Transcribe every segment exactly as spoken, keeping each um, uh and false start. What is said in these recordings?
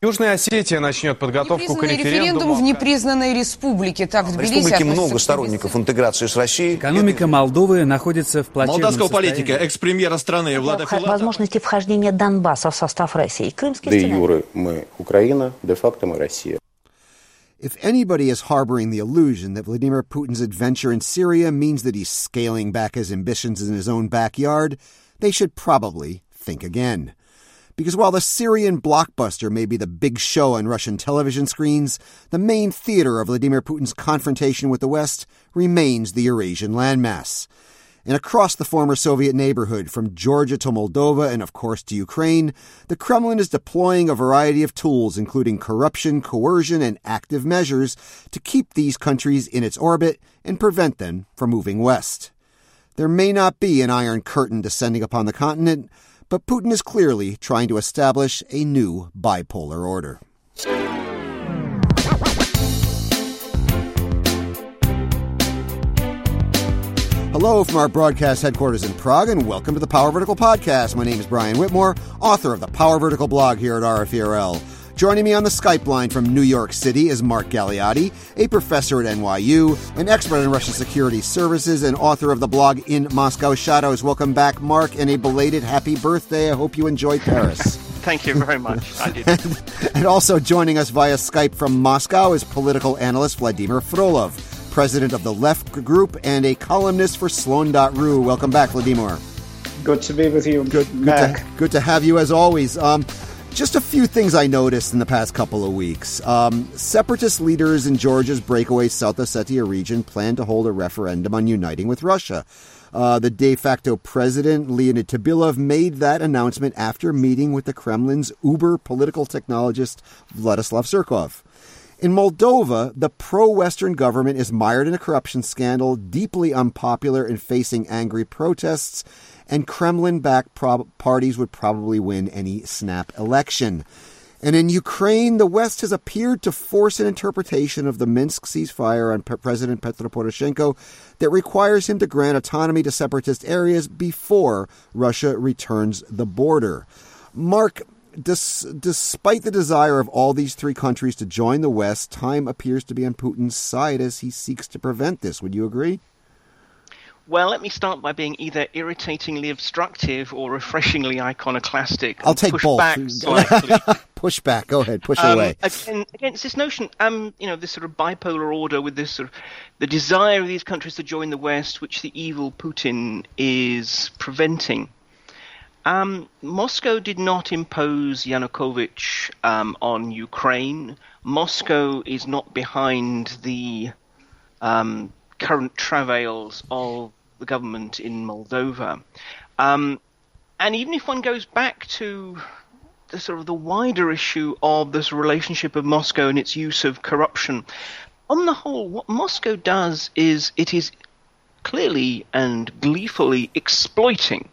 Южная Осетия начнет подготовку к референдуму в непризнанной республике. Так, в В республике много сторонников интеграции с Россией. Экономика Молдовы находится в плачевном Молдавского состоянии. политика, экс-премьера страны Влада Филатова. Возможности вхождения Донбасса в состав России. Крымский Де сценарий. юре мы Украина, де-факто мы Россия. If anybody is harboring the illusion that Vladimir Putin's adventure in Syria means that he's scaling back his ambitions in his own backyard, they should probably think again. Because while the Syrian blockbuster may be the big show on Russian television screens, the main theater of Vladimir Putin's confrontation with the West remains the Eurasian landmass. And across the former Soviet neighborhood, from Georgia to Moldova and, of course, to Ukraine, the Kremlin is deploying a variety of tools, including corruption, coercion, and active measures to keep these countries in its orbit and prevent them from moving west. There may not be an iron curtain descending upon the continent, but Putin is clearly trying to establish a new bipolar order. Hello from our broadcast headquarters in Prague, and welcome to the Power Vertical Podcast. My name is Brian Whitmore, author of the Power Vertical blog here at R F E R L. Joining me on the Skype line from New York City is Mark Galeotti, a professor at N Y U, an expert in Russian security services, and author of the blog In Moscow Shadows. Welcome back, Mark, and a belated happy birthday. I hope you enjoyed Paris. Thank you very much. I did. and, and also joining us via Skype from Moscow is political analyst Vladimir Frolov, president of the Left Group and a columnist for Slon dot r u. Welcome back, Vladimir. Good to be with you, Good, good, to, good to have you as always. Um, Just a few things I noticed in the past couple of weeks. Um, separatist leaders in Georgia's breakaway South Ossetia region plan to hold a referendum on uniting with Russia. Uh, the de facto president, Leonid Tabilov, made that announcement after meeting with the Kremlin's uber political technologist, Vladislav Surkov. In Moldova, the pro-Western government is mired in a corruption scandal, deeply unpopular and facing angry protests, and Kremlin-backed prob- parties would probably win any snap election. And in Ukraine, the West has appeared to force an interpretation of the Minsk ceasefire on P- President Petro Poroshenko that requires him to grant autonomy to separatist areas before Russia returns the border. Mark, des- despite the desire of all these three countries to join the West, time appears to be on Putin's side as he seeks to prevent this. Would you agree? Well, let me start by being either irritatingly obstructive or refreshingly iconoclastic. I'll take push both. Back slightly. Push back. Go ahead. Push um, away. Again, against this notion, um, you know, this sort of bipolar order with this sort of the desire of these countries to join the West, which the evil Putin is preventing. Um, Moscow did not impose Yanukovych um, on Ukraine. Moscow is not behind the um, current travails of the government in Moldova. Um, and even if one goes back to the sort of the wider issue of this relationship of Moscow and its use of corruption, on the whole, what Moscow does is it is clearly and gleefully exploiting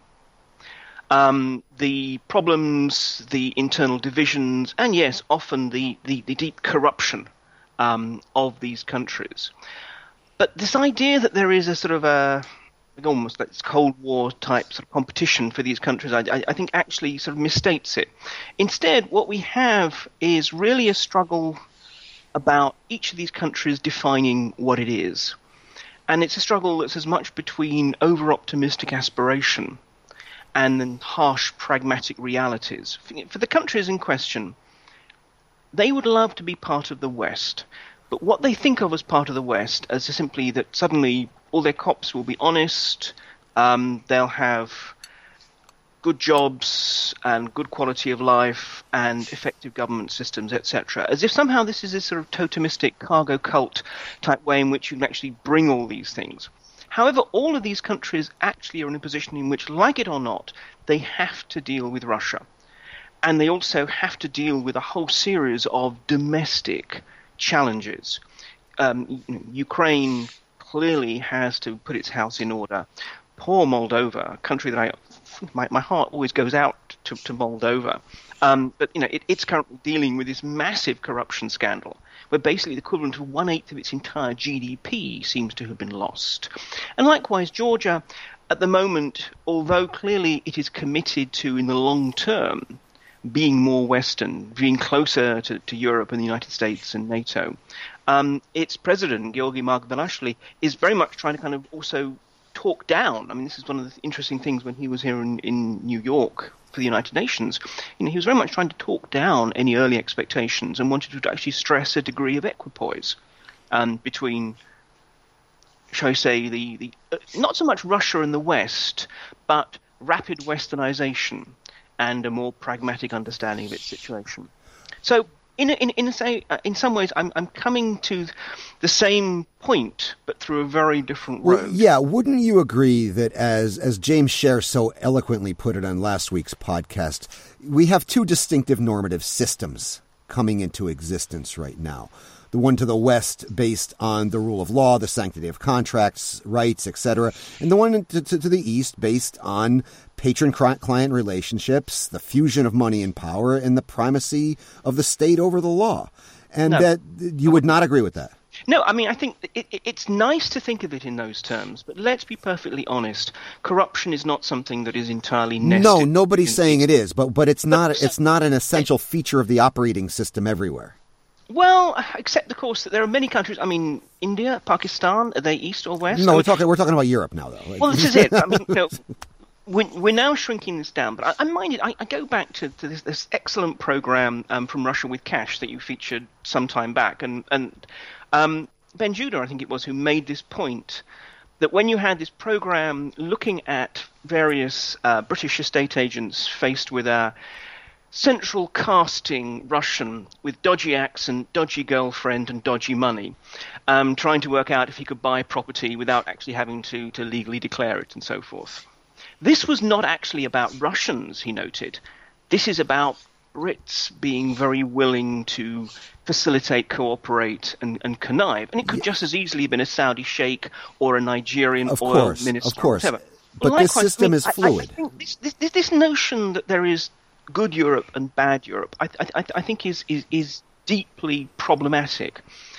um, the problems, the internal divisions, and yes, often the, the, the deep corruption um, of these countries. But this idea that there is a sort of a almost like this Cold War type sort of competition for these countries, I, I think actually sort of misstates it. Instead, what we have is really a struggle about each of these countries defining what it is. And it's a struggle that's as much between over-optimistic aspiration and then harsh pragmatic realities. For the countries in question, they would love to be part of the West. But what they think of as part of the West is simply that suddenly all their cops will be honest, um, they'll have good jobs and good quality of life and effective government systems, et cetera. As if somehow this is this sort of totemistic cargo cult type way in which you can actually bring all these things. However, all of these countries actually are in a position in which, like it or not, they have to deal with Russia. And they also have to deal with a whole series of domestic challenges. Um, Ukraine clearly has to put its house in order. Poor Moldova, a country that I, my, my heart always goes out to, to Moldova. Um, but you know, it, it's currently dealing with this massive corruption scandal, where basically the equivalent of one eighth of its entire G D P seems to have been lost. And likewise, Georgia, at the moment, although clearly it is committed to, in the long term, being more Western, being closer to, to Europe and the United States and NATO, um, its president, Georgi Margvelashvili, is very much trying to kind of also talk down. I mean, this is one of the interesting things when he was here in, in New York for the United Nations. You know, he was very much trying to talk down any early expectations and wanted to actually stress a degree of equipoise um, between, shall I say, the, the uh, not so much Russia and the West, but rapid Westernization and a more pragmatic understanding of its situation. So, in in in, a say, uh, in some ways, I'm I'm coming to the same point, but through a very different road. Well, yeah, wouldn't you agree that, as as James Scher so eloquently put it on last week's podcast, we have two distinctive normative systems coming into existence right now? The one to the west based on the rule of law, the sanctity of contracts, rights, et cetera, and the one to, to, to the east based on patron-client relationships, the fusion of money and power, and the primacy of the state over the law. And No. that you would not agree with that. No, I mean, I think it, it, it's nice to think of it in those terms, but let's be perfectly honest. Corruption is not something that is entirely nested. No, nobody's saying it is, but but it's not But- it's not an essential feature of the operating system everywhere. Well, except, of course, that there are many countries. I mean, India, Pakistan, are they east or west? No, I we're mean, talking we're talking about Europe now, though. Well, this is it. I mean, you know, we're, we're now shrinking this down, but I, I'm minded. I, I go back to, to this, this excellent program um, from Russia with Cash that you featured some time back, and and um, Ben Judah, I think it was, who made this point that when you had this program looking at various uh, British estate agents faced with a central casting Russian with dodgy accent, dodgy girlfriend, and dodgy money, um, trying to work out if he could buy property without actually having to, to legally declare it and so forth. This was not actually about Russians, he noted. This is about Brits being very willing to facilitate, cooperate, and, and connive. And it could just as easily have been a Saudi sheikh or a Nigerian Of oil course, minister. of course. Or whatever. But Well, this likewise, system I mean, is I- I- fluid. I think this, this, this notion that there is good Europe and bad Europe, I, I, I think is, is is deeply problematic.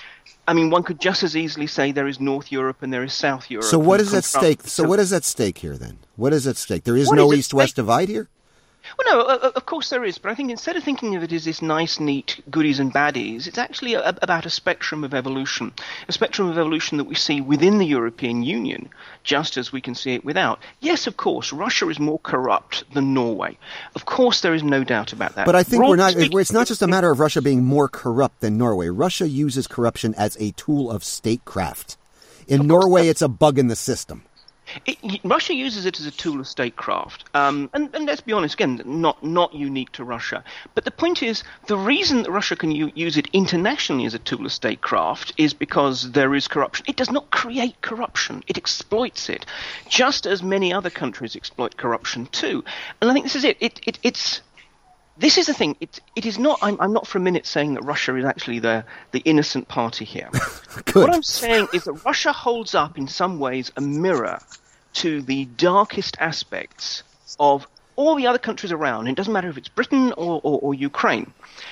I mean, one could just as easily say there is North Europe and there is South Europe. So what and is at confront- stake? So what is at stake here then? What is at stake? There is What no is at east-west stake? divide here? Well, no, uh, of course there is, but I think instead of thinking of it as this nice, neat goodies and baddies, it's actually a, about a spectrum of evolution, a spectrum of evolution that we see within the European Union, just as we can see it without. Yes, of course, Russia is more corrupt than Norway. Of course, there is no doubt about that. But I think Broadly we're not. speaking- It's not just a matter of Russia being more corrupt than Norway. Russia uses corruption as a tool of statecraft. In Norway, it's a bug in the system. It, Russia uses it as a tool of statecraft, um, and, and let's be honest, again, not not unique to Russia. But the point is, the reason that Russia can u- use it internationally as a tool of statecraft is because there is corruption. It does not create corruption; it exploits it, just as many other countries exploit corruption too. And I think this is it. It, it it's. This is the thing. It, it is not. I'm, I'm not for a minute saying that Russia is actually the, the innocent party here. Good. What I'm saying is that Russia holds up in some ways a mirror to the darkest aspects of all the other countries around. It doesn't matter if it's Britain or, or, or Ukraine.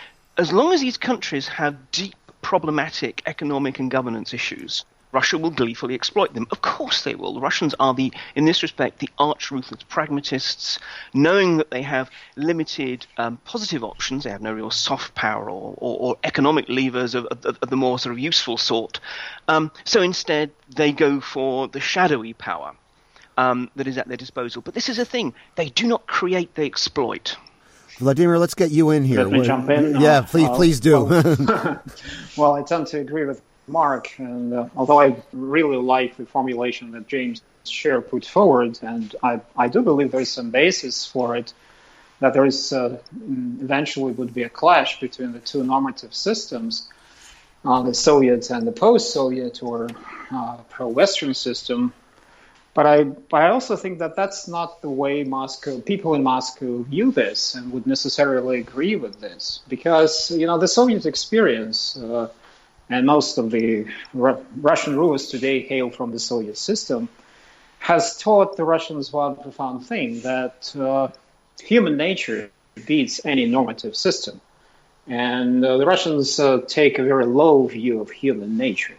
As long as these countries have deep problematic economic and governance issues, Russia will gleefully exploit them. Of course they will. The Russians are, the, in this respect, the arch-ruthless pragmatists, knowing that they have limited um, positive options. They have no real soft power or, or, or economic levers of, of, of the more sort of useful sort. Um, so instead, they go for the shadowy power um, that is at their disposal. But this is a thing. They do not create, they exploit. Vladimir, let's get you in here. Let me jump in. Yeah, Uh, please, uh, please do. Well, well, I tend to agree with Mark, and uh, although I really like the formulation that James Scher put forward, and I, I do believe there is some basis for it, that there is uh, eventually would be a clash between the two normative systems, uh, the Soviet and the post-Soviet or uh, pro-Western system. But I, but I also think that that's not the way Moscow, people in Moscow view this and would necessarily agree with this, because you know the Soviet experience. Uh, and most of the Ru- Russian rulers today hail from the Soviet system, has taught the Russians one profound thing, that uh, human nature beats any normative system. And uh, the Russians uh, take a very low view of human nature.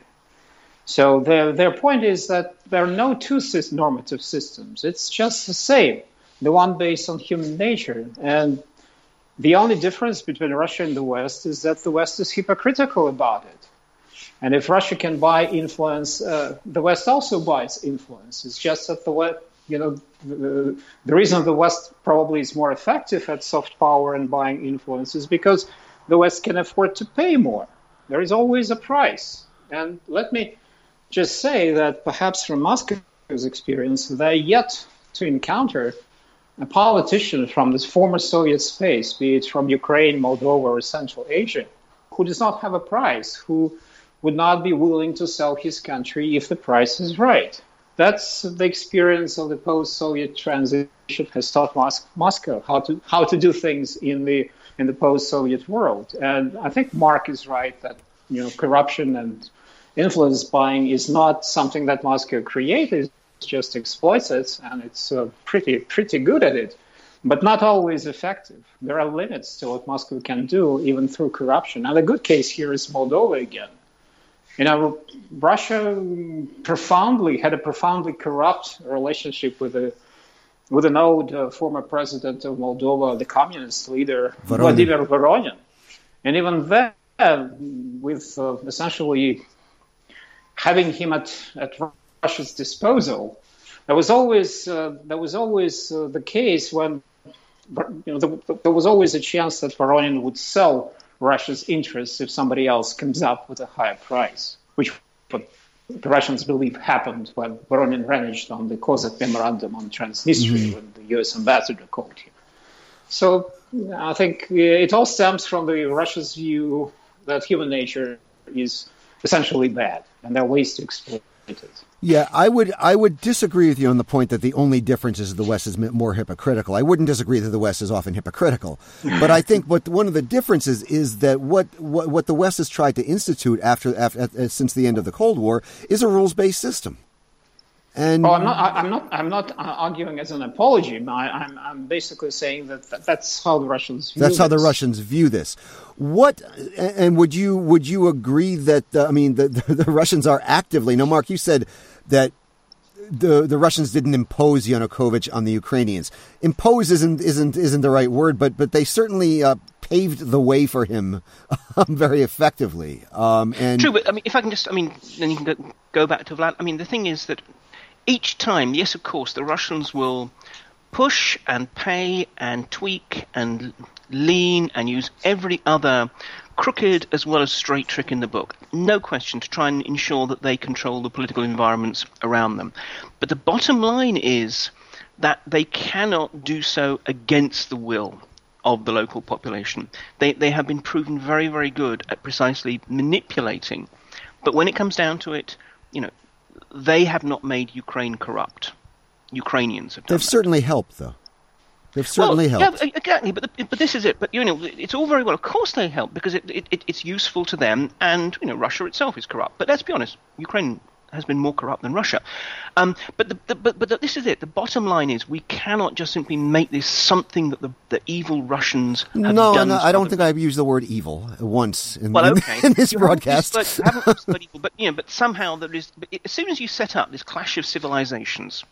So their, their point is that there are no two sy- normative systems. It's just the same, the one based on human nature. And The only difference between Russia and the West is that the West is hypocritical about it. And if Russia can buy influence, uh, the West also buys influence. It's just that the West, you know, the, the reason the West probably is more effective at soft power and buying influence is because the West can afford to pay more. There is always a price. And let me just say that perhaps from Moscow's experience, they're yet to encounter a politician from this former Soviet space, be it from Ukraine, Moldova, or Central Asia, who does not have a price, who would not be willing to sell his country if the price is right. That's the experience of the post-Soviet transition has taught Mos- Moscow how to how to do things in the in the post-Soviet world. And I think Mark is right that, you know, corruption and influence buying is not something that Moscow created; it just exploits it, and it's uh, pretty pretty good at it, but not always effective. There are limits to what Moscow can do, even through corruption. And the good case here is Moldova again. You know, Russia profoundly had a profoundly corrupt relationship with a with an old uh, former president of Moldova, the communist leader Voronin. Vladimir Voronin, and even then, with uh, essentially having him at, at Russia's disposal, there was always uh, there was always uh, the case when you know the, there was always a chance that Voronin would sell Russia's interests if somebody else comes up with a higher price, which the Russians believe happened when Voronin reneged on the Kozak memorandum on Transnistria mm-hmm. when the U S ambassador called him. So I think it all stems from the Russia's view that human nature is essentially bad, and there are ways to exploit it. Yeah, I would I would disagree with you on the point that the only difference is the West is more hypocritical. I wouldn't disagree that the West is often hypocritical, but I think what one of the differences is that what what, what the West has tried to institute after, after since the end of the Cold War is a rules-based system. And oh, I'm not. I, I'm not. I'm not arguing as an apology. I, I'm. I'm basically saying that, that that's how the Russians. View That's how this. the Russians view this. What and would you would you agree that uh, I mean the, the the Russians are actively? No, Mark, you said that the the Russians didn't impose Yanukovych on the Ukrainians. Impose isn't isn't isn't the right word, but but they certainly uh, paved the way for him very effectively. Um, and True, but I mean, if I can just, I mean, then you can go, go back to Vlad. I mean, the thing is that each time, yes, of course, the Russians will push and pay and tweak and lean and use every other crooked as well as straight trick in the book. No question, to try and ensure that they control the political environments around them. But the bottom line is that they cannot do so against the will of the local population. They they have been proven very, very good at precisely manipulating. But when it comes down to it, you know, they have not made Ukraine corrupt. Ukrainians have done They've that. certainly helped, though. They've certainly well, helped. Yeah, exactly. But the, but this is it. But you know, it's all very well. Of course, they help because it, it it's useful to them, and you know, Russia itself is corrupt. But let's be honest, Ukraine has been more corrupt than Russia. Um, but the, the, but but the, this is it. The bottom line is we cannot just simply make this something that the, the evil Russians have no, done. No, to I don't other... think I've used the word evil once in, well, in, okay. in this you broadcast. Haven't used, you haven't used the word evil, but you know, but somehow there is. As soon as you set up this clash of civilizations,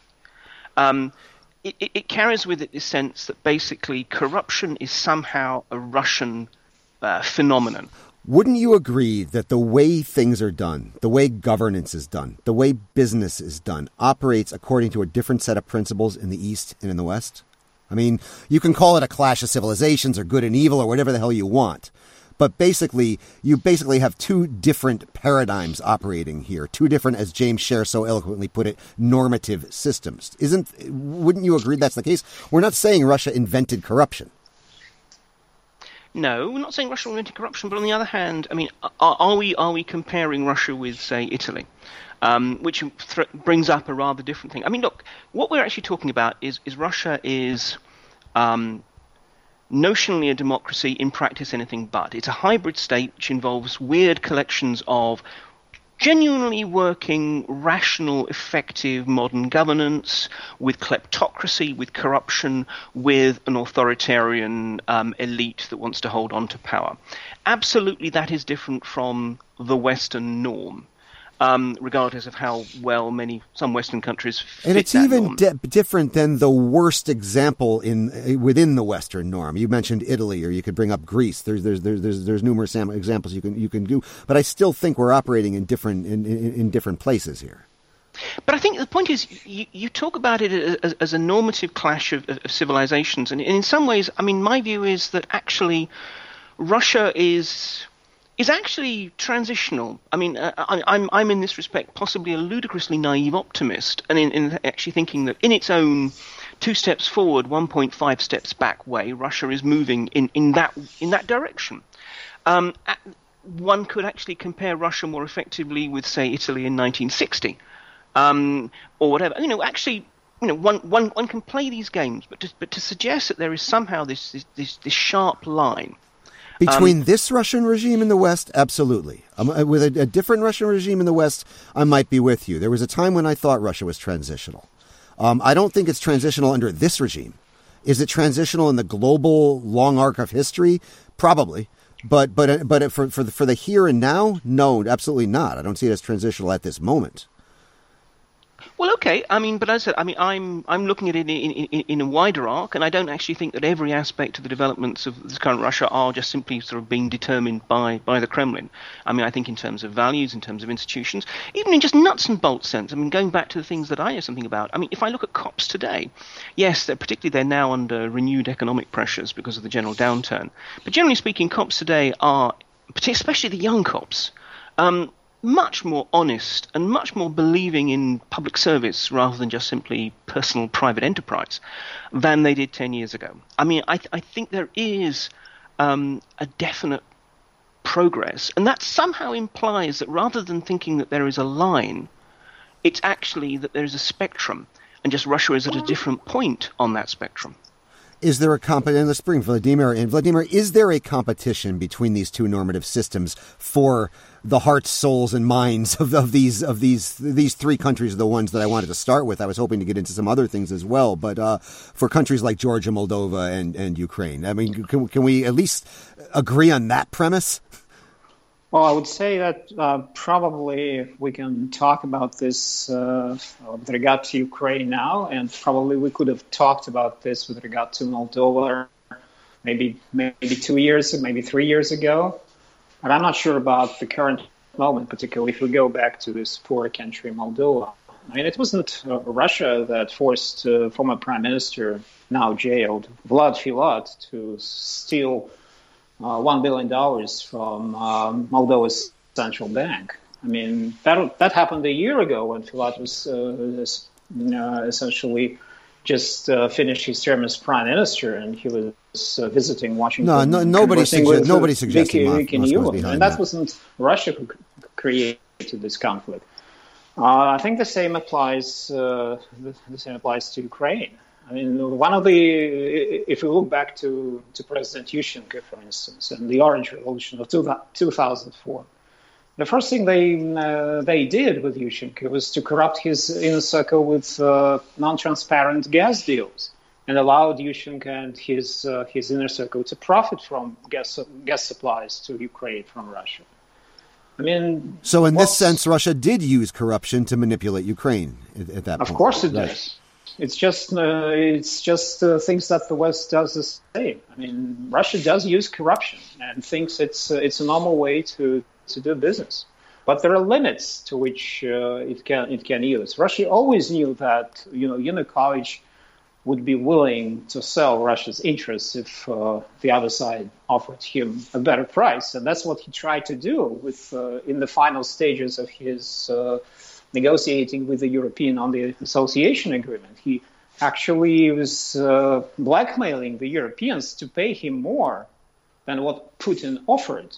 um, it, it, it carries with it this sense that basically corruption is somehow a Russian uh, phenomenon. Wouldn't you agree that the way things are done, the way governance is done, the way business is done, operates according to a different set of principles in the East and in the West? I mean, you can call it a clash of civilizations or good and evil or whatever the hell you want. But basically, you basically have two different paradigms operating here, two different, as James Scher so eloquently put it, normative systems. Isn't? Wouldn't you agree that's the case? We're not saying Russia invented corruption. No, we're not saying Russia invented corruption, but on the other hand, I mean, are, are we are we comparing Russia with, say, Italy, um, which th- brings up a rather different thing? I mean, look, what we're actually talking about is is Russia is um, notionally a democracy, in practice anything but. It's a hybrid state which involves weird collections of genuinely working, rational, effective modern governance, with kleptocracy, with corruption, with an authoritarian um, elite that wants to hold on to power. Absolutely, that is different from the Western norm. um, regardless of how well many some Western countries fit and it's that even norm. di- different than the worst example in within the Western norm. You mentioned Italy, or you could bring up Greece. There's there's there's there's, there's numerous examples you can you can do, but I still think we're operating in different in, in, in different places here. But I think the point is, you, you talk about it as, as a normative clash of, of, of civilizations, and in some ways, I mean, my view is that actually Russia is is actually transitional. I mean, uh, I, I'm I'm in this respect possibly a ludicrously naive optimist, and in, in actually thinking that in its own two steps forward, one point five steps back way, Russia is moving in, in that in that direction. Um, one could actually compare Russia more effectively with, say, Italy in nineteen sixty. Um, or whatever, you know. Actually, you know, one, one, one can play these games, but to, but to suggest that there is somehow this this, this, this sharp line between um, this Russian regime in the West, absolutely. Um, with a, a different Russian regime in the West, I might be with you. There was a time when I thought Russia was transitional. Um, I don't think it's transitional under this regime. Is it transitional in the global long arc of history? Probably. But but but for for the, for the here and now, no, absolutely not. I don't see it as transitional at this moment. Well, okay. I mean, but as I said, I mean, I'm I'm looking at it in, in, in a wider arc, and I don't actually think that every aspect of the developments of this current Russia are just simply sort of being determined by, by the Kremlin. I mean, I think in terms of values, in terms of institutions, even in just nuts and bolts sense. I mean, going back to the things that I know something about. I mean, if I look at COPs today, yes, they're particularly they're now under renewed economic pressures because of the general downturn. But generally speaking, COPs today are, especially the young COPs, um, much more honest and much more believing in public service rather than just simply personal private enterprise than they did ten years ago. I mean, I, th- I think there is um, a definite progress, and that somehow implies that rather than thinking that there is a line, it's actually that there is a spectrum, and just Russia is at a different point on that spectrum. Is there a competition? Let's bring Vladimir in. Vladimir, is there a competition between these two normative systems for the hearts, souls, and minds of, of these of these these three countries? Are the ones that I wanted to start with. I was hoping to get into some other things as well, but uh, for countries like Georgia, Moldova, and, and Ukraine, I mean, can, can we at least agree on that premise? Well, I would say that uh, probably we can talk about this uh, with regard to Ukraine now, and probably we could have talked about this with regard to Moldova maybe maybe two years, maybe three years ago. But I'm not sure about the current moment, particularly if we go back to this poor country, Moldova. I mean, it wasn't uh, Russia that forced uh, former Prime Minister, now jailed, Vlad Filat, to steal Uh, one billion dollars from um, Moldova's central bank. I mean, that that happened a year ago when Filat was uh, uh, essentially just uh, finished his term as prime minister, and he was uh, visiting Washington. No, no nobody suggests. Nobody suggesting Moscow's behind and that, that wasn't Russia who created this conflict. Uh, I think the same applies. Uh, the, the same applies to Ukraine. I mean, one of the, if you look back to, to President Yushchenko, for instance, and the Orange Revolution of two thousand four, the first thing they uh, they did with Yushchenko was to corrupt his inner circle with uh, non-transparent gas deals, and allowed Yushchenko and his uh, his inner circle to profit from gas gas supplies to Ukraine from Russia. I mean, so in this sense, Russia did use corruption to manipulate Ukraine at, at that of point. Of course it right. does. It's just uh, it's just uh, things that the West does the same. I mean, Russia does use corruption and thinks it's uh, it's a normal way to, to do business. But there are limits to which uh, it can it can use. Russia always knew that you know Yanukovych would be willing to sell Russia's interests if uh, the other side offered him a better price, and that's what he tried to do with uh, in the final stages of his. Uh, negotiating with the European on the association agreement. He actually was uh, blackmailing the Europeans to pay him more than what Putin offered.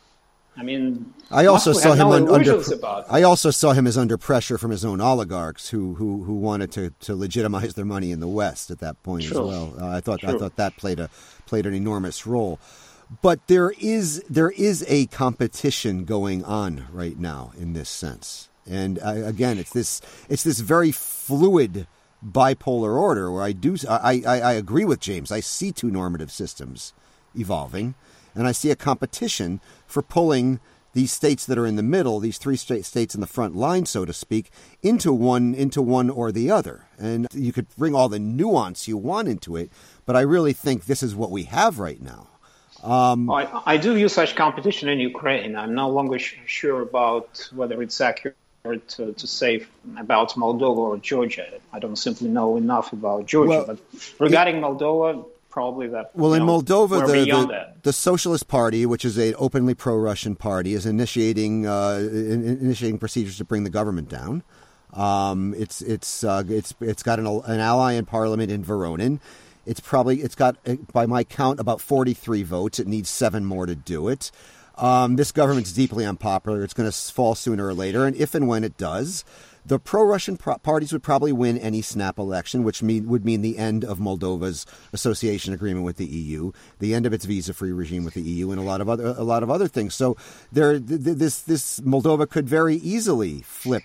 I mean, I also saw him no un- under. about I also saw him as under pressure from his own oligarchs who who, who wanted to, to legitimize their money in the West at that point True. as well. Uh, I thought True. I thought that played a played an enormous role. But there is there is a competition going on right now in this sense. And uh, again, it's this it's this very fluid bipolar order where I do I, I, I agree with James. I see two normative systems evolving, and I see a competition for pulling these states that are in the middle, these three states in the front line, so to speak, into one into one or the other. And you could bring all the nuance you want into it, but I really think this is what we have right now. Um, I, I do view such competition in Ukraine. I'm no longer sh- sure about whether it's accurate to, to say about Moldova or Georgia. I don't simply know enough about Georgia. Well, but regarding it, Moldova, probably that. Well, in know, Moldova, the, the, the Socialist Party, which is an openly pro-Russian party, is initiating uh, in, initiating procedures to bring the government down. Um, it's it's uh, it's it's got an, an ally in parliament in Voronin. It's probably it's got, by my count, about forty-three votes. It needs seven more to do it. Um, this government's deeply unpopular. It's going to fall sooner or later, and if and when it does, the pro-Russian pro- parties would probably win any snap election, which mean, would mean the end of Moldova's association agreement with the E U, the end of its visa-free regime with the E U, and a lot of other a lot of other things. So there, th- th- this this Moldova could very easily flip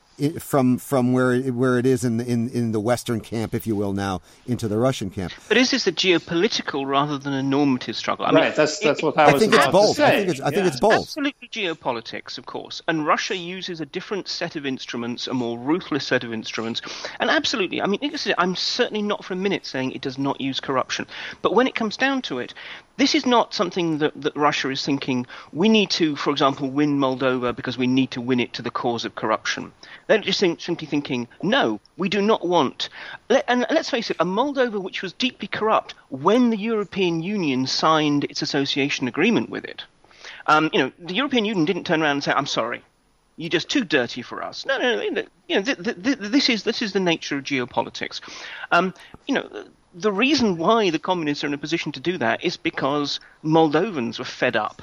from from where it, where it is in the, in in the Western camp, if you will, now into the Russian camp. But is this a geopolitical rather than a normative struggle? I right, mean, that's that's it, what I was I think about it's both. to say. I think it's I think yeah. it's both. Absolutely geopolitics, of course. And Russia uses a different set of instruments, a more ruthless set of instruments. And absolutely, I mean, I'm certainly not for a minute saying it does not use corruption. But when it comes down to it, this is not something that, that Russia is thinking, we need to, for example, win Moldova because we need to win it to the cause of corruption. They're just think, simply thinking, no, we do not want. Let, and let's face it, a Moldova which was deeply corrupt when the European Union signed its association agreement with it. Um, you know, the European Union didn't turn around and say, I'm sorry, you're just too dirty for us. No, no, no. You know, th- th- th- this is this is the nature of geopolitics. Um, you know. The reason why the communists are in a position to do that is because Moldovans were fed up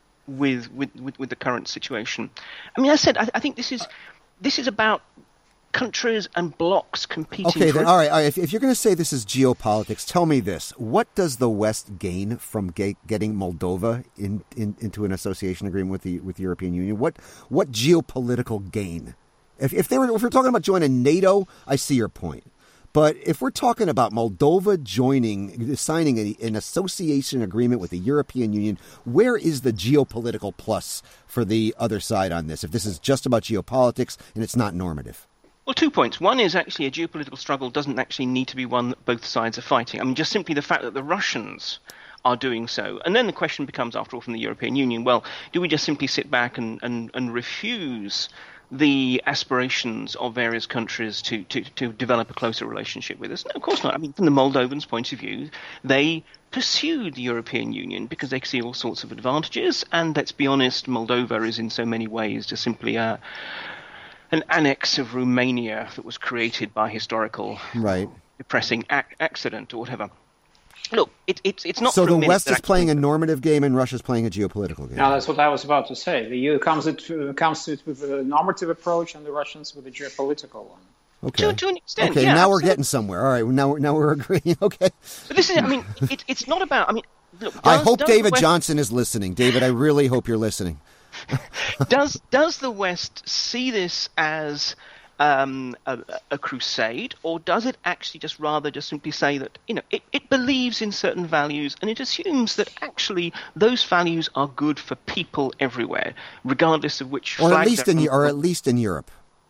with with, with, with the current situation. I mean, I said I, I think this is this is about countries and blocs competing. Okay, for then, all right. All right. If, if you're going to say this is geopolitics, tell me this: what does the West gain from ga- getting Moldova in, in, into an association agreement with the with the European Union? What what geopolitical gain? If if they were if we're talking about joining NATO, I see your point. But if we're talking about Moldova joining, signing a, an association agreement with the European Union, where is the geopolitical plus for the other side on this, if this is just about geopolitics and it's not normative? Well, two points. One is actually a geopolitical struggle doesn't actually need to be one that both sides are fighting. I mean, just simply the fact that the Russians are doing so. And then the question becomes, after all, from the European Union, well, do we just simply sit back and, and, and refuse the aspirations of various countries to, to, to develop a closer relationship with us? No, of course not. I mean, from the Moldovans' point of view, they pursued the European Union because they see all sorts of advantages. And let's be honest, Moldova is in so many ways just simply a, an annex of Romania that was created by historical right. depressing ac- accident or whatever. Look, it, it, it's not. So the West West is playing a normative game and Russia's playing a geopolitical game. Now, that's what I was about to say. The E U comes to, comes to it with a normative approach, and the Russians with a geopolitical one. Okay. To, to an extent, okay. yeah, Now absolutely. we're getting somewhere. All right. Now we're now we're agreeing. Okay. But this is. I mean, it, it's not about. I mean, look. Does, I hope does David West, Johnson is listening. David, I really hope you're listening. does does the West see this as Um, a, a crusade, or does it actually just rather just simply say that, you know, it, it believes in certain values and it assumes that actually those values are good for people everywhere, regardless of which or flag at least in they're- or at least in Europe?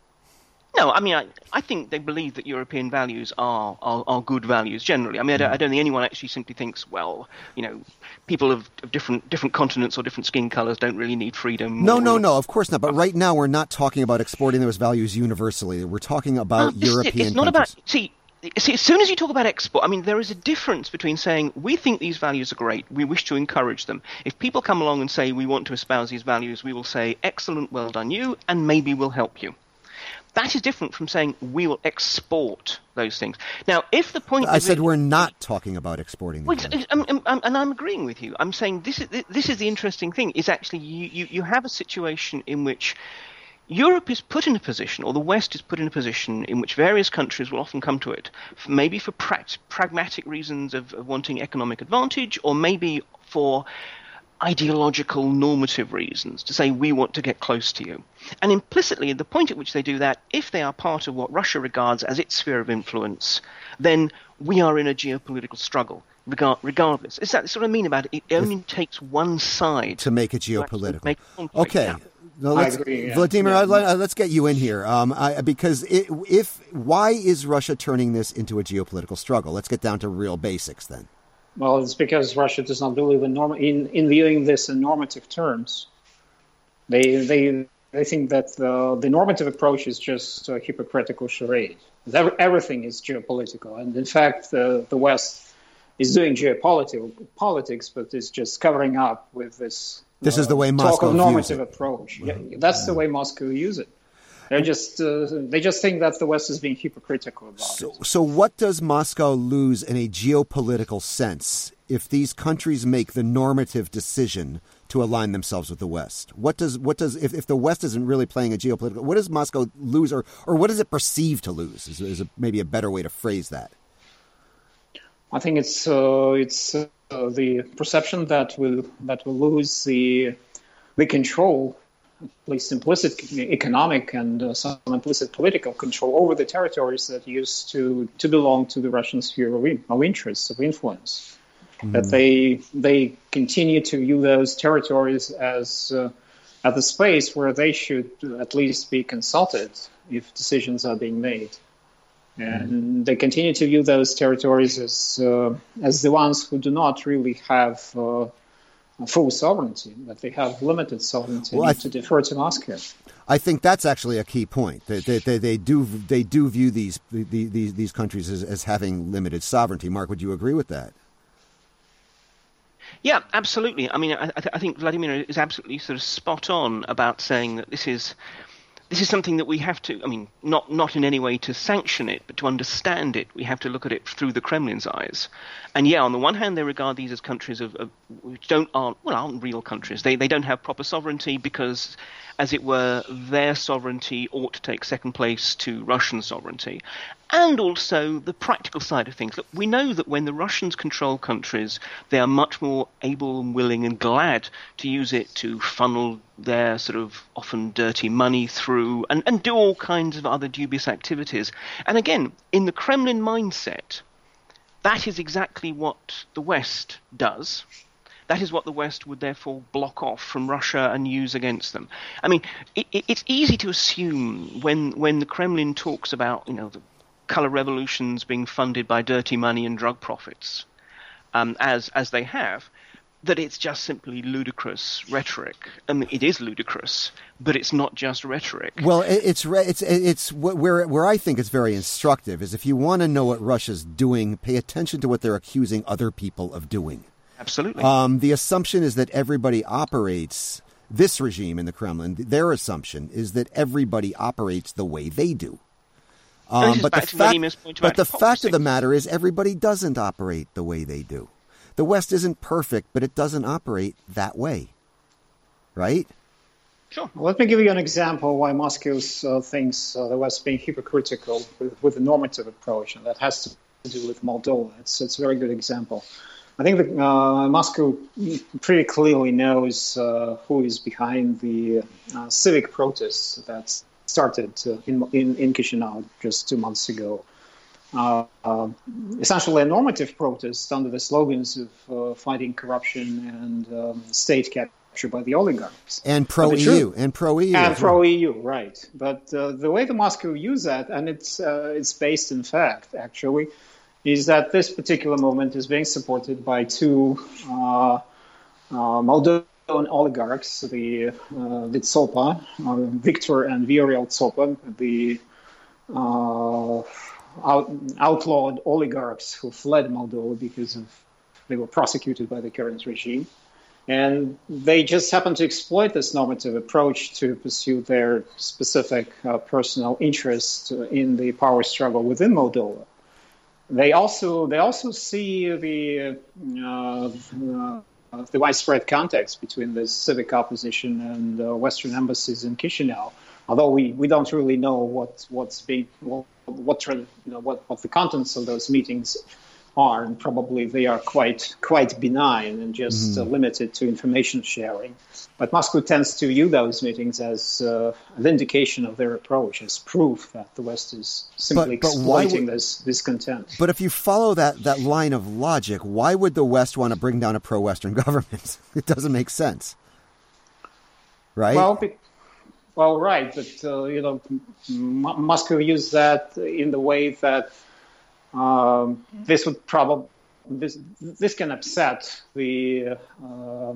No, I mean, I, I think they believe that European values are, are, are good values generally. I mean, I don't, I don't think anyone actually simply thinks, well, you know, people of, of different different continents or different skin colors don't really need freedom. No, or, no, no, of course not. But right now we're not talking about exporting those values universally. We're talking about No, this is it. European It's not countries. about, see, see, as soon as you talk about export, I mean, there is a difference between saying we think these values are great, we wish to encourage them. If people come along and say we want to espouse these values, we will say, excellent, well done you, and maybe we'll help you. That is different from saying we will export those things. Now, if the point I is said that- we're not talking about exporting Well, these it's- I'm, I'm, I'm, and I'm agreeing with you. I'm saying this is this is the interesting thing. Is actually you, you, you have a situation in which Europe is put in a position, or the West is put in a position, in which various countries will often come to it, f- maybe for pract- pragmatic reasons of, of wanting economic advantage, or maybe for ideological normative reasons to say we want to get close to you. And implicitly, at the point at which they do that, if they are part of what Russia regards as its sphere of influence, then we are in a geopolitical struggle. regard, regardless. Is that what I mean about it? It only if, takes one side to make it geopolitical. Make okay. Yeah. No, let's, I agree, yeah. Vladimir, yeah. I'd, let's get you in here um, I, because it, if why is Russia turning this into a geopolitical struggle? Let's get down to real basics then. Well, it's because Russia does not believe in, norm- in, in viewing this in normative terms. They they they think that the, the normative approach is just a hypocritical charade. Everything is geopolitical, and in fact, the the West is doing geopolitical politics, but it's just covering up with this. This uh, is the way Moscow talk of normative views it. approach. Yeah, that's the way Moscow uses it. They're just uh, they just think that the West is being hypocritical about so, it. So, what does Moscow lose in a geopolitical sense if these countries make the normative decision to align themselves with the West? What does what does if, if the West isn't really playing a geopolitical? What does Moscow lose, or or what does it perceive to lose? Is, is a, maybe a better way to phrase that. I think it's uh, it's uh, the perception that will that will lose the the control, at least implicit economic and uh, some implicit political control over the territories that used to, to belong to the Russian sphere of, in, of interest, of influence. Mm. That they they continue to view those territories as uh, as the space where they should at least be consulted if decisions are being made. And they continue to view those territories as uh, as the ones who do not really have uh, full sovereignty, that they have limited sovereignty, well, th- to defer to Moscow. I think that's actually a key point. They, they, they, they do they do view these the, these these countries as, as having limited sovereignty. Mark, would you agree with that? Yeah, absolutely. I mean, I, I think Vladimir is absolutely sort of spot on about saying that this is. This is something that we have to, I mean, not, not in any way to sanction it, but to understand it, we have to look at it through the Kremlin's eyes. And yeah, on the one hand, they regard these as countries of, of which don't aren't well aren't real countries. They they don't have proper sovereignty because, as it were, their sovereignty ought to take second place to Russian sovereignty. And also the practical side of things. Look, we know that when the Russians control countries, they are much more able and willing and glad to use it to funnel their sort of often dirty money through and, and do all kinds of other dubious activities. And again, in the Kremlin mindset, that is exactly what the West does. That is what the West would therefore block off from Russia and use against them. I mean, it, it, it's easy to assume when when the Kremlin talks about, you know, the color revolutions being funded by dirty money and drug profits, um, as as they have, that it's just simply ludicrous rhetoric. I mean, it is ludicrous, but it's not just rhetoric. Well, it's it's it's where where I think it's very instructive is if you want to know what Russia's doing, pay attention to what they're accusing other people of doing. Absolutely. Um, the assumption is that everybody operates, this regime in the Kremlin, their assumption is that everybody operates the way they do. Um, but the, fact, but the fact of the matter is everybody doesn't operate the way they do. The West isn't perfect, but it doesn't operate that way. Right? Sure. Well, let me give you an example why Moscow uh, thinks uh, the West being hypocritical with, with a normative approach, and that has to do with Moldova. It's, it's a very good example. I think that uh, Moscow pretty clearly knows uh, who is behind the uh, civic protests that started uh, in, in, in Chisinau just two months ago. Uh, uh, essentially a normative protest under the slogans of uh, fighting corruption and um, state capture by the oligarchs. And pro-E U. And pro-E U. And pro-E U, right. But uh, the way the Moscow use that, and it's uh, it's based in fact, actually, is that this particular movement is being supported by two uh, uh, Moldovan oligarchs, the uh, the Tsopa, uh, Victor and Viorel Tsopa, the uh, out, outlawed oligarchs who fled Moldova because of they were prosecuted by the current regime. And they just happen to exploit this normative approach to pursue their specific uh, personal interest in the power struggle within Moldova. They also they also see the uh, uh, the widespread context between the civic opposition and uh, Western embassies in Chisinau. Although we, we don't really know what what's being what what, you know, what what the contents of those meetings are, and probably they are quite quite benign and just mm-hmm. uh, limited to information sharing. But Moscow tends to view those meetings as uh, a vindication of their approach, as proof that the West is simply but, but exploiting would, this discontent. But if you follow that, that line of logic, why would the West want to bring down a pro-Western government? It doesn't make sense, right? Well, be, well, right, but uh, you know, M- Moscow used that in the way that um, this would probably this this can upset the. Uh,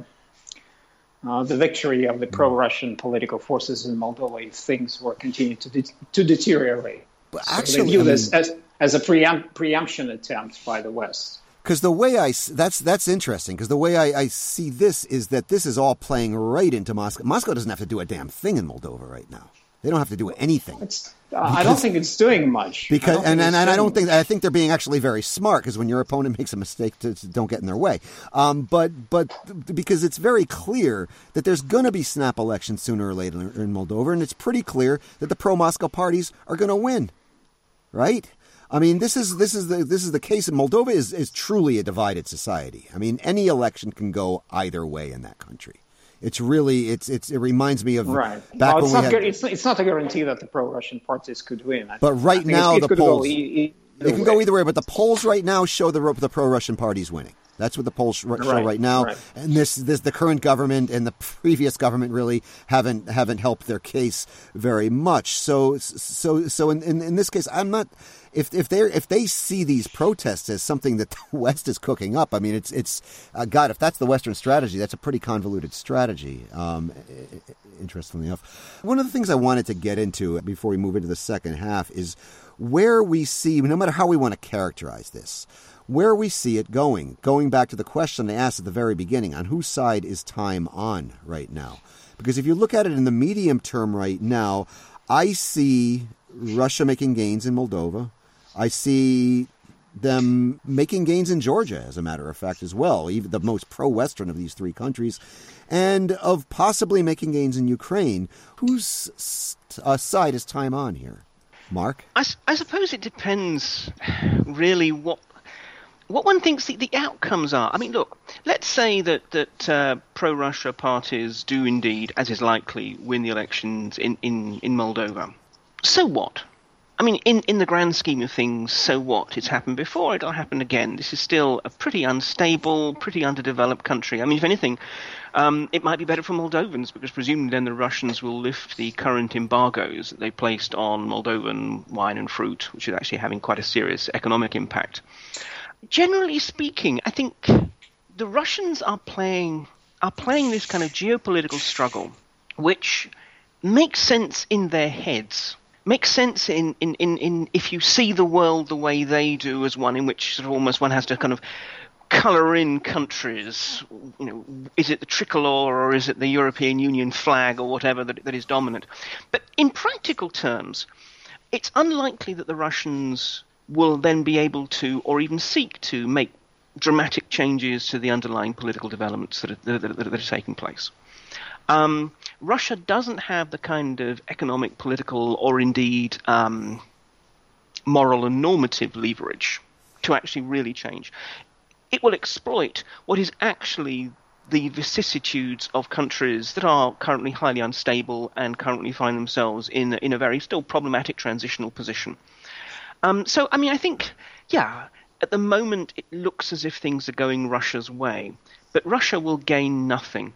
Uh, the victory of the pro-Russian political forces in Moldova if things were continuing to de- to deteriorate. But so actually, they view I mean, this as as a preempt- preemption attempt by the West. Because the way I that's that's interesting. Because the way I, I see this is that this is all playing right into Moscow. Moscow doesn't have to do a damn thing in Moldova right now. They don't have to do anything. It's, uh, because, I don't think it's doing much. Because and, and, and I don't think I think they're being actually very smart, because when your opponent makes a mistake, to, to don't get in their way. Um, but but because it's very clear that there's going to be snap elections sooner or later in Moldova, and it's pretty clear that the pro-Moscow parties are going to win, right? I mean, this is this is the this is the case. Moldova is is truly a divided society. I mean, any election can go either way in that country. It's really, it's, it's, it reminds me of right. back well, it's, when not we had, gu- it's, it's not a guarantee that the pro-Russian parties could win. I but right now, it, it the polls, e- they can way. go either way, but the polls right now show the, the pro-Russian parties winning. That's what the polls show right, right now. Right. And this, this, the current government and the previous government really haven't, haven't helped their case very much. So, so, so in, in, in this case, I'm not, If if they if they see these protests as something that the West is cooking up, I mean, it's it's uh, God, if that's the Western strategy, that's a pretty convoluted strategy. Um, interestingly enough, one of the things I wanted to get into before we move into the second half is where we see, no matter how we want to characterize this, where we see it going. Going back to the question I asked at the very beginning, on whose side is time on right now? Because if you look at it in the medium term right now, I see Russia making gains in Moldova. I see them making gains in Georgia, as a matter of fact, as well, even the most pro-Western of these three countries, and of possibly making gains in Ukraine. Whose uh, side is time on here? Mark? I, I suppose it depends, really, what what one thinks the, the outcomes are. I mean, look, let's say that, that uh, pro-Russia parties do indeed, as is likely, win the elections in, in, in Moldova. So what? I mean, in, in the grand scheme of things, so what? It's happened before, it'll happen again. This is still a pretty unstable, pretty underdeveloped country. I mean, if anything, um, it might be better for Moldovans, because presumably then the Russians will lift the current embargoes that they placed on Moldovan wine and fruit, which is actually having quite a serious economic impact. Generally speaking, I think the Russians are playing are playing this kind of geopolitical struggle, which makes sense in their heads. Makes sense in, in, in, in if you see the world the way they do, as one in which sort of almost one has to kind of colour in countries. You know, is it the tricolor or is it the European Union flag or whatever that, that is dominant? But in practical terms, it's unlikely that the Russians will then be able to, or even seek to, make dramatic changes to the underlying political developments that are, that, that are taking place. Um, Russia doesn't have the kind of economic, political, or indeed um, moral and normative leverage to actually really change. It will exploit what is actually the vicissitudes of countries that are currently highly unstable and currently find themselves in, in a very still problematic transitional position. Um, so, I mean, I think, yeah, at the moment it looks as if things are going Russia's way, but Russia will gain nothing.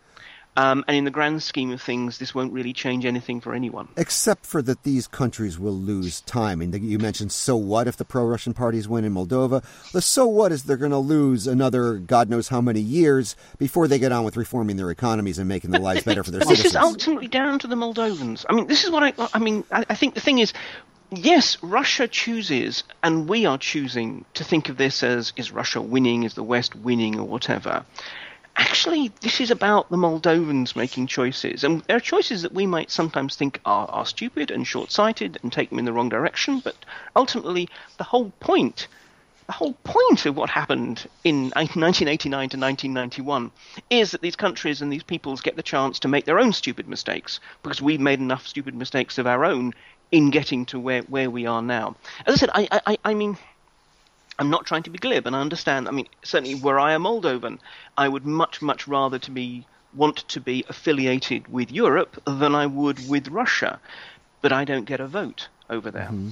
Um, and in the grand scheme of things, this won't really change anything for anyone. Except for that these countries will lose time. And you mentioned, so what if the pro-Russian parties win in Moldova? The so what is they're going to lose another God knows how many years before they get on with reforming their economies and making their lives better for their but citizens. This is ultimately down to the Moldovans. I mean, this is what I, I mean, I, I think the thing is, yes, Russia chooses, and we are choosing to think of this as, is Russia winning, is the West winning, or whatever. Actually, this is about the Moldovans making choices. And there are choices that we might sometimes think are, are stupid and short-sighted and take them in the wrong direction. But ultimately, the whole point, the whole point of what happened in nineteen eighty-nine to nineteen ninety-one is that these countries and these peoples get the chance to make their own stupid mistakes, because we've made enough stupid mistakes of our own in getting to where, where we are now. As I said, I, I, I mean, I'm not trying to be glib, and I understand. I mean, certainly were I a Moldovan, I would much, much rather to be want to be affiliated with Europe than I would with Russia. But I don't get a vote over there. Mm-hmm.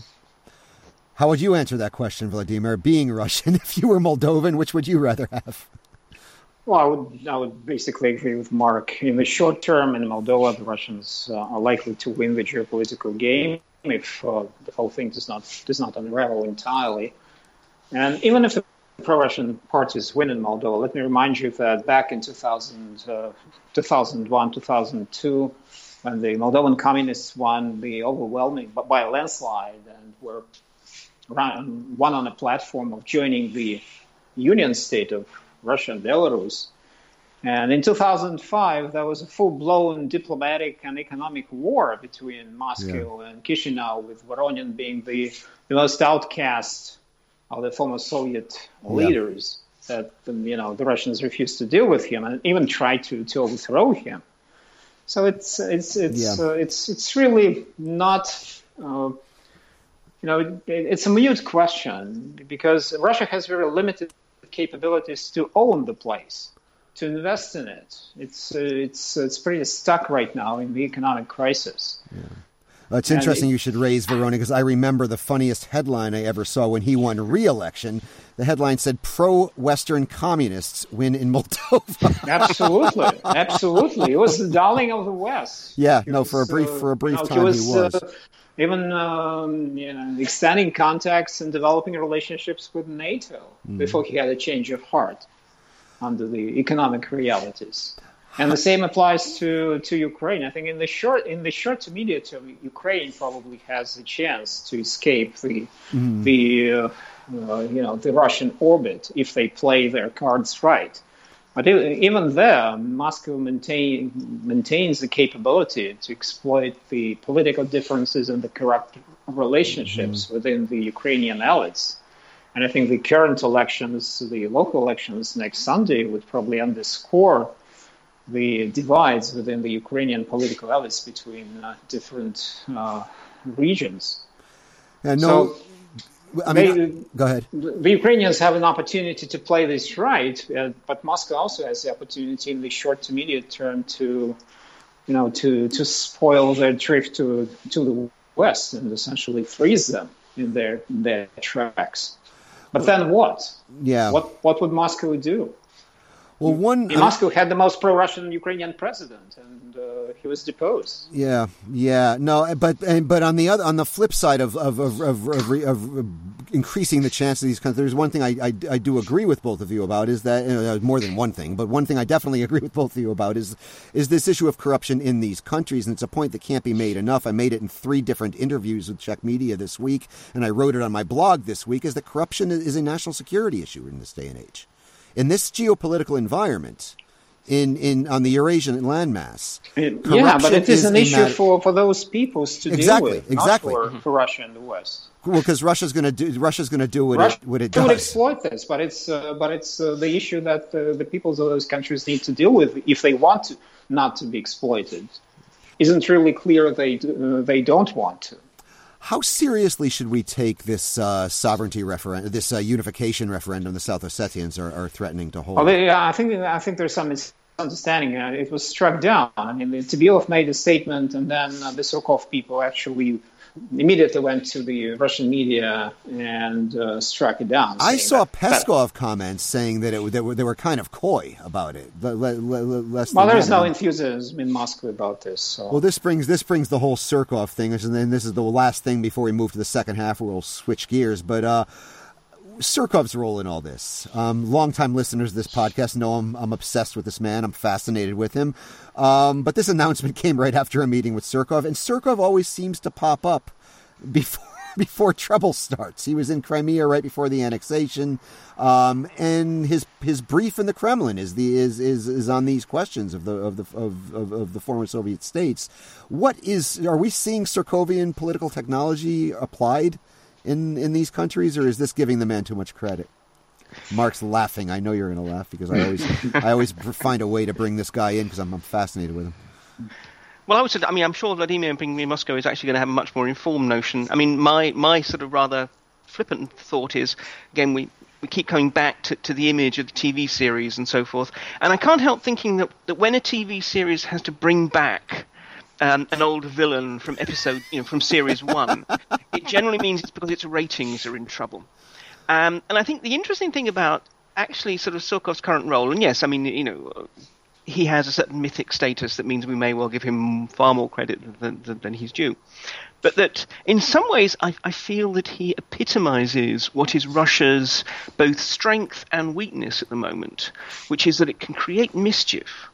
How would you answer that question, Vladimir? Being Russian, if you were Moldovan, which would you rather have? Well, I would I would basically agree with Mark. In the short term, in Moldova, the Russians uh, are likely to win the geopolitical game if uh, the whole thing does not does not unravel entirely. And even if the pro-Russian parties win in Moldova, let me remind you that back in two thousand, uh, two thousand one, two thousand two, when the Moldovan communists won the overwhelming, but by a landslide, and were run, won on a platform of joining the union state of Russia and Belarus. And in two thousand five, there was a full-blown diplomatic and economic war between Moscow yeah. and Chisinau, with Voronin being the, the most outcast of the former Soviet leaders. Yeah. That you know the Russians refused to deal with him and even tried to, to overthrow him. So it's it's it's yeah. uh, it's it's really not uh, you know it, it's a mute question, because Russia has very limited capabilities to own the place, to invest in it. It's uh, it's it's pretty stuck right now in the economic crisis. Yeah. Uh, it's interesting it, you should raise Voronin, because I remember the funniest headline I ever saw when he won re-election. The headline said, "Pro-Western communists win in Moldova." Absolutely, absolutely. He was the darling of the West. Yeah, he no, was, for a brief uh, for a brief you know, time he was. He was. Uh, even um, you know, extending contacts and developing relationships with NATO mm. before he had a change of heart under the economic realities. And the same applies to, to Ukraine. I think in the short in the short to medium term, Ukraine probably has a chance to escape the mm. the uh, uh, you know the Russian orbit if they play their cards right. But even there, Moscow maintain, maintains the capability to exploit the political differences and the corrupt relationships mm. within the Ukrainian elites. And I think the current elections, the local elections next Sunday, would probably underscore the divides within the Ukrainian political elites between uh, different uh, regions. Yeah, no, so, I mean, they, go ahead. The Ukrainians have an opportunity to play this right, uh, but Moscow also has the opportunity in the short to medium term to, you know, to to spoil their drift to to the west and essentially freeze them in their in their tracks. But then what? Yeah. What what would Moscow do? Well, one I mean, Moscow had the most pro-Russian Ukrainian president, and uh, he was deposed. Yeah, yeah, no, but but on the other, on the flip side of of of, of, of, of increasing the chance of these countries, there's one thing I, I, I do agree with both of you about, is that you know, more than one thing, but one thing I definitely agree with both of you about is is this issue of corruption in these countries, and it's a point that can't be made enough. I made it in three different interviews with Czech media this week, and I wrote it on my blog this week. Is that corruption is a national security issue in this day and age. In this geopolitical environment, in, in on the Eurasian landmass, it, yeah, but it is an is issue matter- for, for those peoples to exactly, deal with, exactly. not for, for Russia and the West. Well, because Russia's going to do Russia's going to do what Russia it what it does. would exploit this, but it's uh, but it's uh, the issue that uh, the peoples of those countries need to deal with if they want to not to be exploited. Isn't really clear they uh, they don't want to. How seriously should we take this uh, sovereignty referendum, this uh, unification referendum the South Ossetians are, are threatening to hold? Well, they, uh, I think I think there's some misunderstanding. Uh, it was struck down. I mean, Tbilov made a statement, and then uh, the Surkov people actually immediately went to the Russian media and uh, struck it down. I saw that, Peskov that, comments saying that it they were, they were kind of coy about it. Le, le, le, less well, than there's that. no enthusiasm in Moscow about this. So. Well, this brings this brings the whole Surkov thing, and then this is the last thing before we move to the second half, where we'll switch gears. But uh, Surkov's role in all this. Um, longtime listeners of this podcast know I'm, I'm obsessed with this man. I'm fascinated with him. Um, but this announcement came right after a meeting with Surkov, and Surkov always seems to pop up before before trouble starts. He was in Crimea right before the annexation, um, and his his brief in the Kremlin is the is is, is on these questions of the of the of, of, of the former Soviet states. What is are we seeing Surkovian political technology applied in in these countries, or is this giving the man too much credit? Mark's laughing. I know you're going to laugh because I always I always find a way to bring this guy in because I'm, I'm fascinated with him. Well, I would say, I mean, I'm sure Vladimir Moscow is actually going to have a much more informed notion. I mean, my, my sort of rather flippant thought is, again, we, we keep coming back to, to the image of the T V series and so forth. And I can't help thinking that, that when a T V series has to bring back um, an old villain from episode, you know, from series one, it generally means it's because its ratings are in trouble. Um, and I think the interesting thing about actually sort of Surkov's current role, and yes, I mean, you know, he has a certain mythic status that means we may well give him far more credit than, than, than he's due. But that in some ways I, I feel that he epitomizes what is Russia's both strength and weakness at the moment, which is that it can create mischief,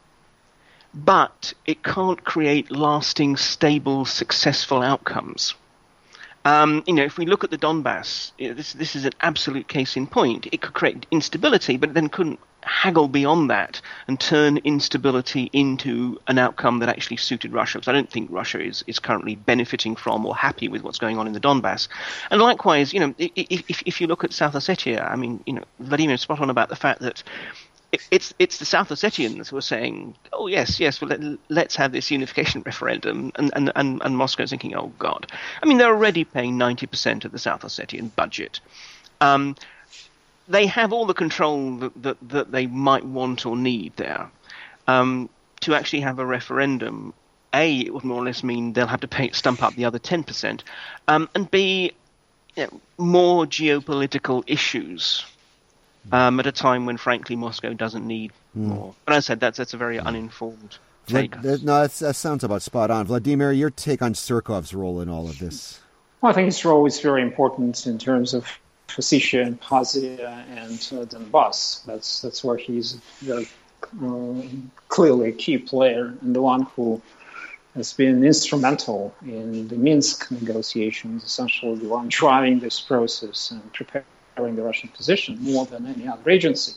but it can't create lasting, stable, successful outcomes. Um, you know, if we look at the Donbass, you know, this this is an absolute case in point. It could create instability, but it then couldn't haggle beyond that and turn instability into an outcome that actually suited Russia. Because I don't think Russia is, is currently benefiting from or happy with what's going on in the Donbass. And likewise, you know, if if you look at South Ossetia, I mean, you know, Vladimir is spot on about the fact that it, it's it's the South Ossetians who are saying, oh yes, yes, well let, let's have this unification referendum, and and and, and Moscow's thinking, oh God. I mean, they're already paying ninety percent of the South Ossetian budget. Um, They have all the control that, that, that they might want or need there. Um, to actually have a referendum, A, it would more or less mean they'll have to pay, stump up the other ten percent, um, and B, you know, more geopolitical issues um, at a time when, frankly, Moscow doesn't need mm. more. But as I said, that's, that's a very uninformed take. Vlad, no, that's, that sounds about spot on. Vladimir, your take on Surkov's role in all of this? Well, I think his role is very important in terms of Ossetia and Abkhazia and uh, Donbass. That's that's where he's very uh, clearly a key player and the one who has been instrumental in the Minsk negotiations, essentially the one driving this process and preparing the Russian position more than any other agency.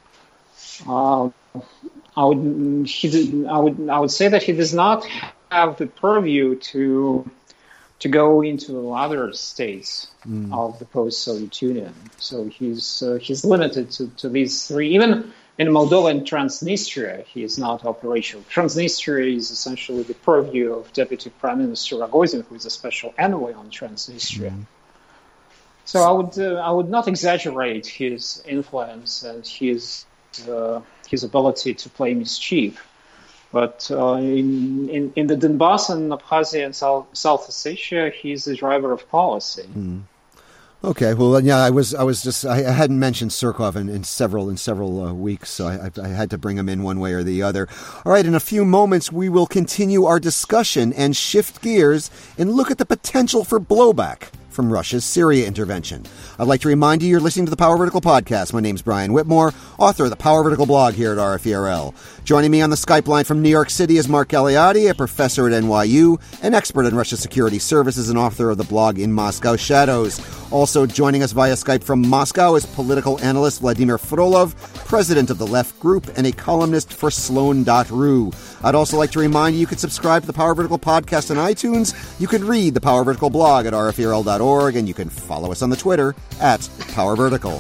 Uh, I would he did, I would I would say that he does not have the purview to. to go into other states mm. of the post-Soviet Union. So he's uh, he's limited to, to these three. Even in Moldova and Transnistria, he is not operational. Transnistria is essentially the purview of Deputy Prime Minister Rogozin, who is a special envoy on Transnistria. Mm. So I would uh, I would not exaggerate his influence and his uh, his ability to play mischief. But uh, in, in in the Donbass and Abkhazia and South, South Ossetia, he's the driver of policy. Mm. Okay, well, yeah, I was I was just I, I hadn't mentioned Surkov in, in several in several uh, weeks, so I, I had to bring him in one way or the other. All right, in a few moments, we will continue our discussion and shift gears and look at the potential for blowback from Russia's Syria intervention. I'd like to remind you you're listening to the Power Vertical podcast. My name's Brian Whitmore, author of the Power Vertical blog here at R F E R L. Joining me on the Skype line from New York City is Mark Galeotti, a professor at N Y U, an expert in Russia security services, and author of the blog In Moscow Shadows. Also joining us via Skype from Moscow is political analyst Vladimir Frolov, president of the Left Group and a columnist for Sloan dot r u. I'd also like to remind you you can subscribe to the Power Vertical podcast on iTunes. You can read the Power Vertical blog at R F E R L dot org, and you can follow us on the Twitter at Power Vertical.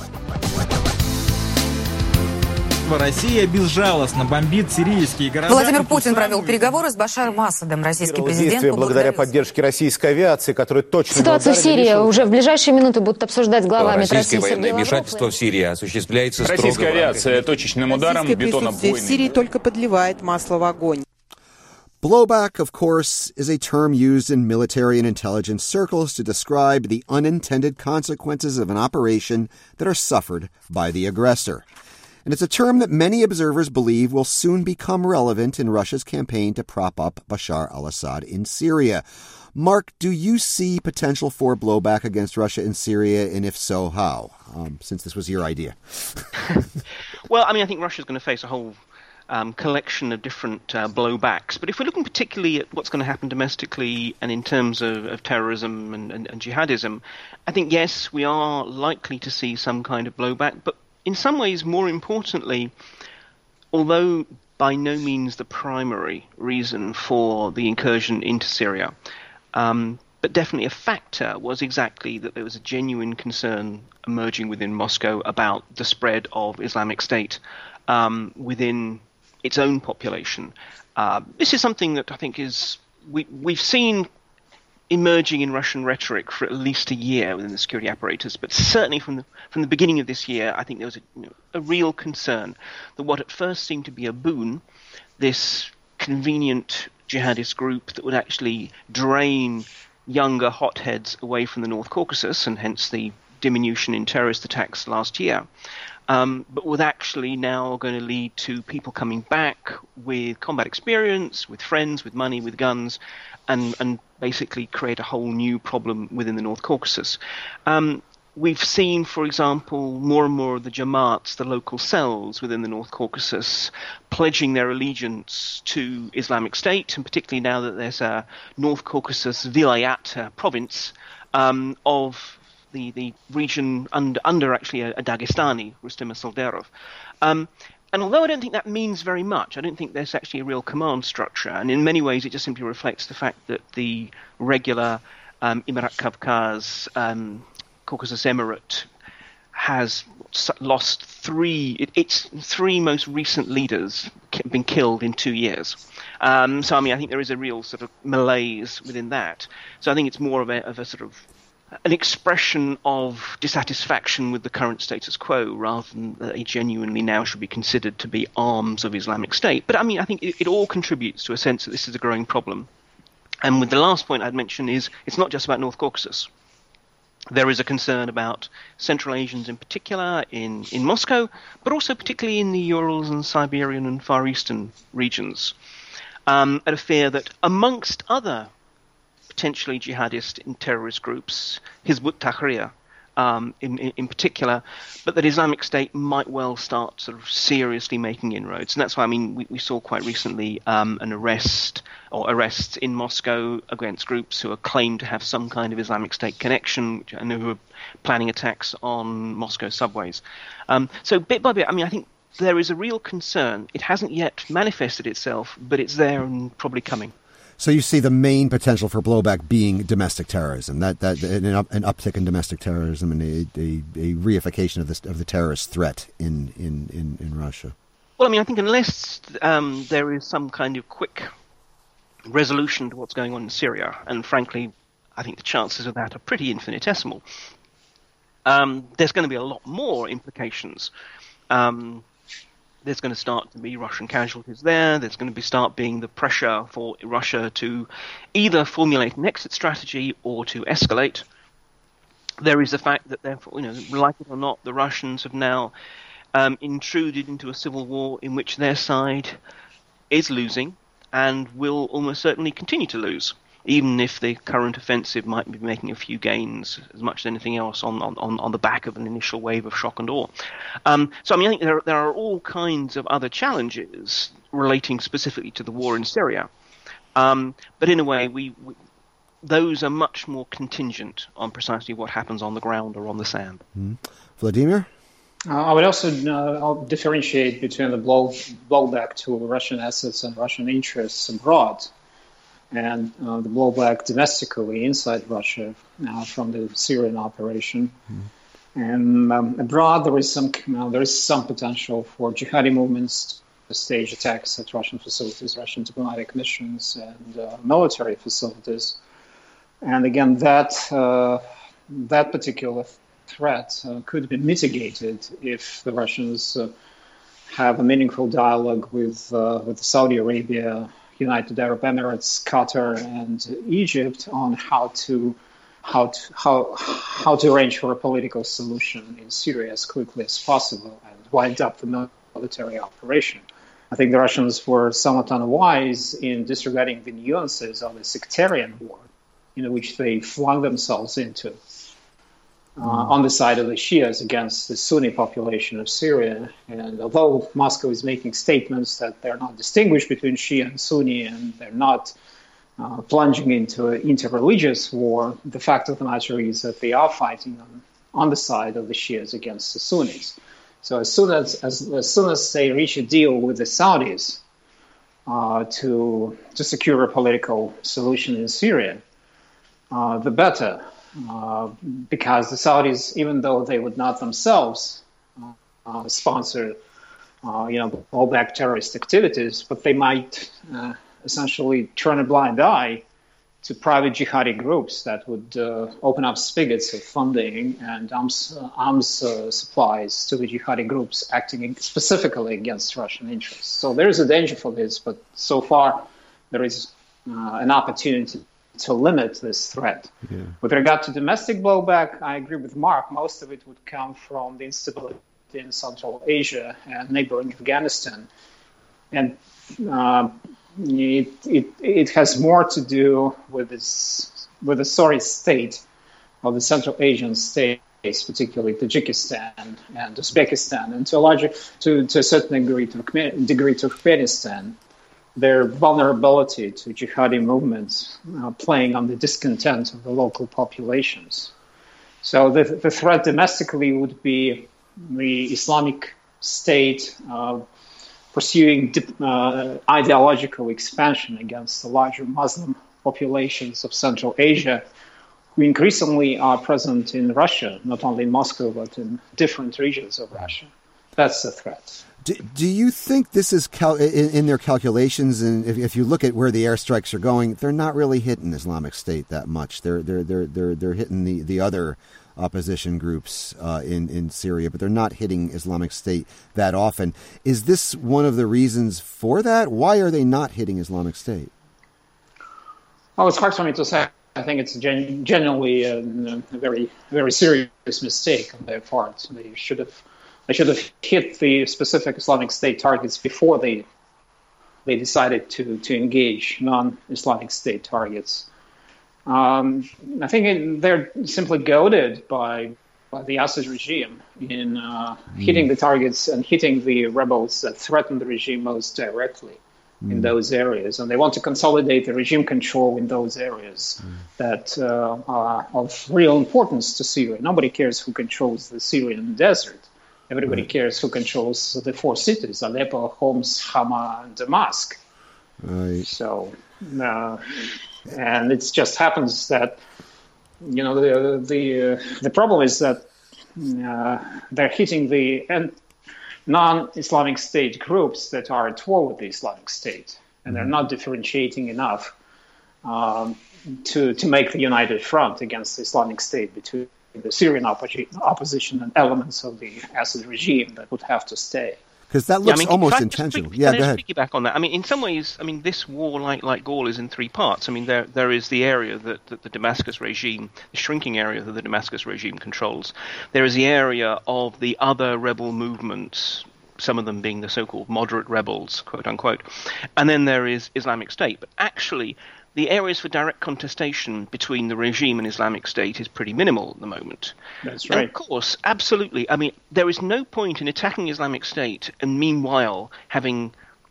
Россия безжалостно бомбит сирийские города. Владимир Путин провел переговоры с Башаром Асадом. Российский президент благодаря поддержке российской авиации, которая точно... Ситуацию в Сирии уже в ближайшие минуты будут обсуждать глава МИД России. Российское военное вмешательство в Сирии осуществляется строго... Российская авиация точечным ударом бетонобойным. В Сирии только подливает масло в огонь. Blowback, of course, is a term used in military and intelligence circles to describe the unintended consequences of an operation that are suffered by the aggressor. And it's a term that many observers believe will soon become relevant in Russia's campaign to prop up Bashar al-Assad in Syria. Mark, do you see potential for blowback against Russia in Syria, and if so, how? Um, since this was your idea. Well, I mean, I think Russia's going to face a whole um, collection of different uh, blowbacks. But if we're looking particularly at what's going to happen domestically and in terms of, of terrorism and, and, and jihadism, I think, yes, we are likely to see some kind of blowback. But in some ways, more importantly, although by no means the primary reason for the incursion into Syria, um, but definitely a factor, was exactly that there was a genuine concern emerging within Moscow about the spread of Islamic State um, within its own population. Uh, this is something that I think is we, we've seen emerging in Russian rhetoric for at least a year within the security apparatus, but certainly from the from the beginning of this year, I think there was a, you know, a real concern that what at first seemed to be a boon, this convenient jihadist group that would actually drain younger hotheads away from the North Caucasus, and hence the diminution in terrorist attacks last year, um, but was actually now going to lead to people coming back with combat experience, with friends, with money, with guns, and, and basically create a whole new problem within the North Caucasus. Um, we've seen, for example, more and more of the Jamaats, the local cells within the North Caucasus, pledging their allegiance to Islamic State, and particularly now that there's a North Caucasus Vilayat uh, province um, of the, the region under, under actually a, a Dagestani, Rustem Salderov. Um, and although I don't think that means very much, I don't think there's actually a real command structure, and in many ways it just simply reflects the fact that the regular um, Emirat Kavkaz, um, Caucasus Emirate, has lost three, it, its three most recent leaders been killed in two years. Um, so, I mean, I think there is a real sort of malaise within that. So I think it's more of a, of a sort of an expression of dissatisfaction with the current status quo rather than that they genuinely now should be considered to be arms of Islamic State. But I mean, I think it, it all contributes to a sense that this is a growing problem. And with the last point I'd mention is it's not just about North Caucasus. There is a concern about Central Asians in particular in, in Moscow, but also particularly in the Urals and Siberian and Far Eastern regions, um, and a fear that amongst other potentially jihadist and terrorist groups, Hizb ut-Tahrir um, in, in, in particular, but that Islamic State might well start sort of seriously making inroads. And that's why, I mean, we, we saw quite recently um, an arrest or arrests in Moscow against groups who are claimed to have some kind of Islamic State connection and who are planning attacks on Moscow subways. Um, so bit by bit, I mean, I think there is a real concern. It hasn't yet manifested itself, but it's there and probably coming. So you see the main potential for blowback being domestic terrorism, that that an, up, an uptick in domestic terrorism and a, a, a reification of this of the terrorist threat in, in, in, in Russia. Well, I mean, I think unless um, there is some kind of quick resolution to what's going on in Syria, and frankly, I think the chances of that are pretty infinitesimal. Um, there's going to be a lot more implications. Um, There's going to start to be Russian casualties there. There's going to be start being the pressure for Russia to either formulate an exit strategy or to escalate. There is the fact that, therefore, you know, like it or not, the Russians have now um, intruded into a civil war in which their side is losing and will almost certainly continue to lose, even if the current offensive might be making a few gains as much as anything else on, on, on the back of an initial wave of shock and awe. Um, so, I mean, I think there, there are all kinds of other challenges relating specifically to the war in Syria. Um, but in a way, we, we those are much more contingent on precisely what happens on the ground or on the sand. Mm-hmm. Vladimir? Uh, I would also uh, I'll differentiate between the blow, blowback to Russian assets and Russian interests abroad, and uh, the blowback domestically inside Russia uh, from the Syrian operation. Mm-hmm. And um, abroad, there is some uh, there is some potential for jihadi movements to stage attacks at Russian facilities, Russian diplomatic missions, and uh, military facilities. And again, that uh, that particular threat uh, could be mitigated if the Russians uh, have a meaningful dialogue with uh, with Saudi Arabia, United Arab Emirates, Qatar, and Egypt on how to how to how how to arrange for a political solution in Syria as quickly as possible and wind up the military operation. I think the Russians were somewhat unwise in disregarding the nuances of the sectarian war in which they flung themselves into. Uh, on the side of the Shias against the Sunni population of Syria. And although Moscow is making statements that they're not distinguished between Shia and Sunni and they're not uh, plunging into an interreligious war, the fact of the matter is that they are fighting on, on the side of the Shias against the Sunnis. So as soon as, as, as soon as they reach a deal with the Saudis uh, to, to secure a political solution in Syria, uh, the better. Uh, because the Saudis, even though they would not themselves uh, uh, sponsor, uh, you know, blowback terrorist activities, but they might uh, essentially turn a blind eye to private jihadi groups that would uh, open up spigots of funding and arms, uh, arms uh, supplies to the jihadi groups acting specifically against Russian interests. So there is a danger for this, but so far there is uh, an opportunity to limit this threat. Yeah. With regard to domestic blowback, I agree with Mark. Most of it would come from the instability in Central Asia and neighboring Afghanistan. And uh, It, it it has more to do with this with the sorry state of the Central Asian states, particularly Tajikistan and Uzbekistan, and to a larger to, to a certain degree to degree Turkmenistan, their vulnerability to jihadi movements uh, playing on the discontent of the local populations. So the the threat domestically would be the Islamic State Uh, pursuing uh, ideological expansion against the larger Muslim populations of Central Asia, who increasingly are present in Russia, not only in Moscow, but in different regions of Russia. That's the threat. Do, do you think this is cal- in, in their calculations? And if, if you look at where the airstrikes are going, they're not really hitting Islamic State that much. They're they're they're they're they're hitting the the other opposition groups uh, in in Syria, but they're not hitting Islamic State that often. Is this one of the reasons for that? Why are they not hitting Islamic State? Oh, it's hard for me to say. I think it's gen- genuinely a, a very very serious mistake on their part. They should have they should have hit the specific Islamic State targets before they they decided to to engage non-Islamic State targets. Um, I think it, they're simply goaded by, by the Assad regime in uh, mm. hitting the targets and hitting the rebels that threaten the regime most directly mm. in those areas. And they want to consolidate the regime control in those areas mm. that uh, are of real importance to Syria. Nobody cares who controls the Syrian desert. Everybody right. cares who controls the four cities, Aleppo, Homs, Hama, and Damascus. Right. So... Uh, And it just happens that, you know, the the uh, the problem is that uh, they're hitting the non-Islamic State groups that are at war with the Islamic State, and they're not differentiating enough um, to to make the united front against the Islamic State between the Syrian opposi- opposition and elements of the Assad regime that would have to stay. Because that looks yeah, I mean, almost I intentional. Quick, yeah, can go I ahead. Piggyback on that. I mean, in some ways, I mean, this war, like like Gaul, is in three parts. I mean, there there is the area that, that the Damascus regime, the shrinking area that the Damascus regime controls. There is the area of the other rebel movements, some of them being the so-called moderate rebels, quote unquote, and then there is Islamic State. But actually, the areas for direct contestation between the regime and Islamic State is pretty minimal at the moment. That's right. And of course, absolutely. I mean, there is no point in attacking Islamic State and meanwhile having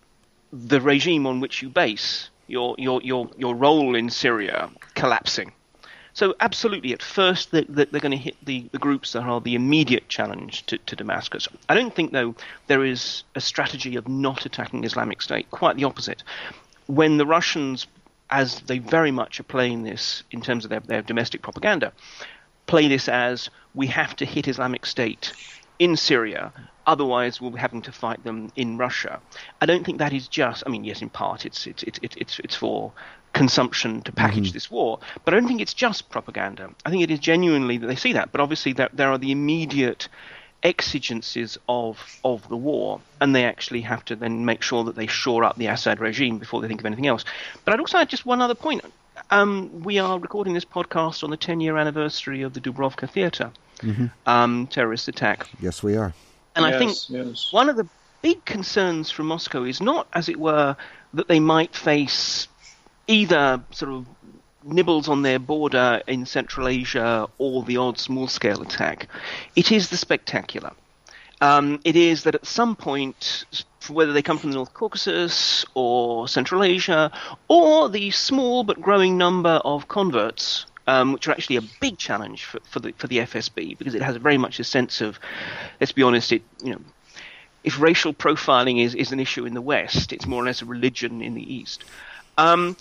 the regime on which you base your your your, your role in Syria collapsing. So absolutely, at first they, they're going to hit the, the groups that are the immediate challenge to, to Damascus. I don't think, though, there is a strategy of not attacking Islamic State. Quite the opposite. When the Russians, as they very much are playing this in terms of their, their domestic propaganda, play this as we have to hit Islamic State in Syria, otherwise we'll be having to fight them in Russia. I don't think that is just, I mean, yes, in part it's it's it's it's, it's for consumption to package mm-hmm. this war, but I don't think it's just propaganda. I think it is genuinely that they see that, but obviously there, there are the immediate exigencies of of the war, and they actually have to then make sure that they shore up the Assad regime before they think of anything else. But I'd also add just one other point. Um, we are recording this podcast on the ten-year anniversary of the Dubrovka Theatre mm-hmm. um, terrorist attack. Yes, we are. And yes, I think yes. one of the big concerns from Moscow is not, as it were, that they might face either sort of nibbles on their border in Central Asia or the odd small-scale attack. It is the spectacular. Um, it is that at some point, whether they come from the North Caucasus or Central Asia, or the small but growing number of converts, um, which are actually a big challenge for, for the for the F S B, because it has very much a sense of, let's be honest, it you know, if racial profiling is, is an issue in the West, it's more or less a religion in the East. Um,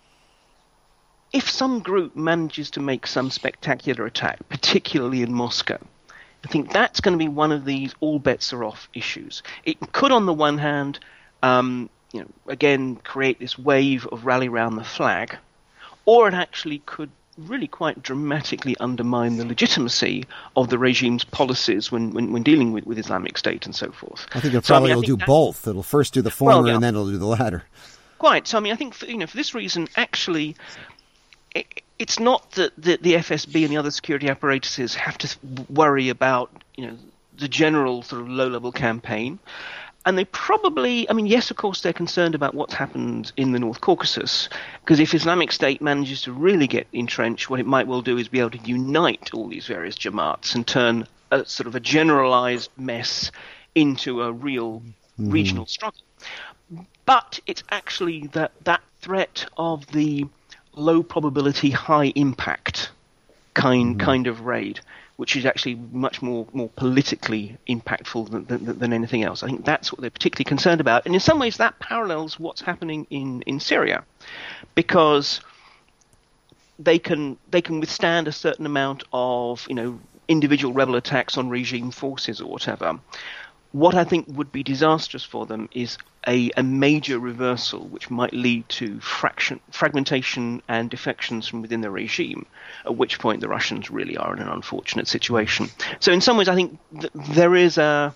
if some group manages to make some spectacular attack, particularly in Moscow, I think that's going to be one of these all bets are off issues. It could, on the one hand, um, you know, again, create this wave of rally round the flag, or it actually could really quite dramatically undermine the legitimacy of the regime's policies when, when, when dealing with, with Islamic State and so forth. I think it so, probably I mean, will do that, both. It'll first do the former well, yeah. and then it'll do the latter. Quite. So, I mean, I think, for, you know, for this reason, actually, it, it's not that the, the F S B and the other security apparatuses have to worry about, you know, the general sort of low-level campaign. And they probably, I mean, yes, of course, they're concerned about what's happened in the North Caucasus, because if Islamic State manages to really get entrenched, what it might well do is be able to unite all these various Jamaats and turn a sort of a generalized mess into a real mm-hmm. regional struggle. But it's actually that, that threat of the low probability, high impact kind mm-hmm. kind of raid, which is actually much more, more politically impactful than, than, than anything else. I think that's what they're particularly concerned about. And in some ways that parallels what's happening in, in Syria, because they can they can withstand a certain amount of, you know, individual rebel attacks on regime forces or whatever. What I think would be disastrous for them is a, a major reversal which might lead to fraction, fragmentation and defections from within the regime, at which point the Russians really are in an unfortunate situation. So in some ways I think th- there is a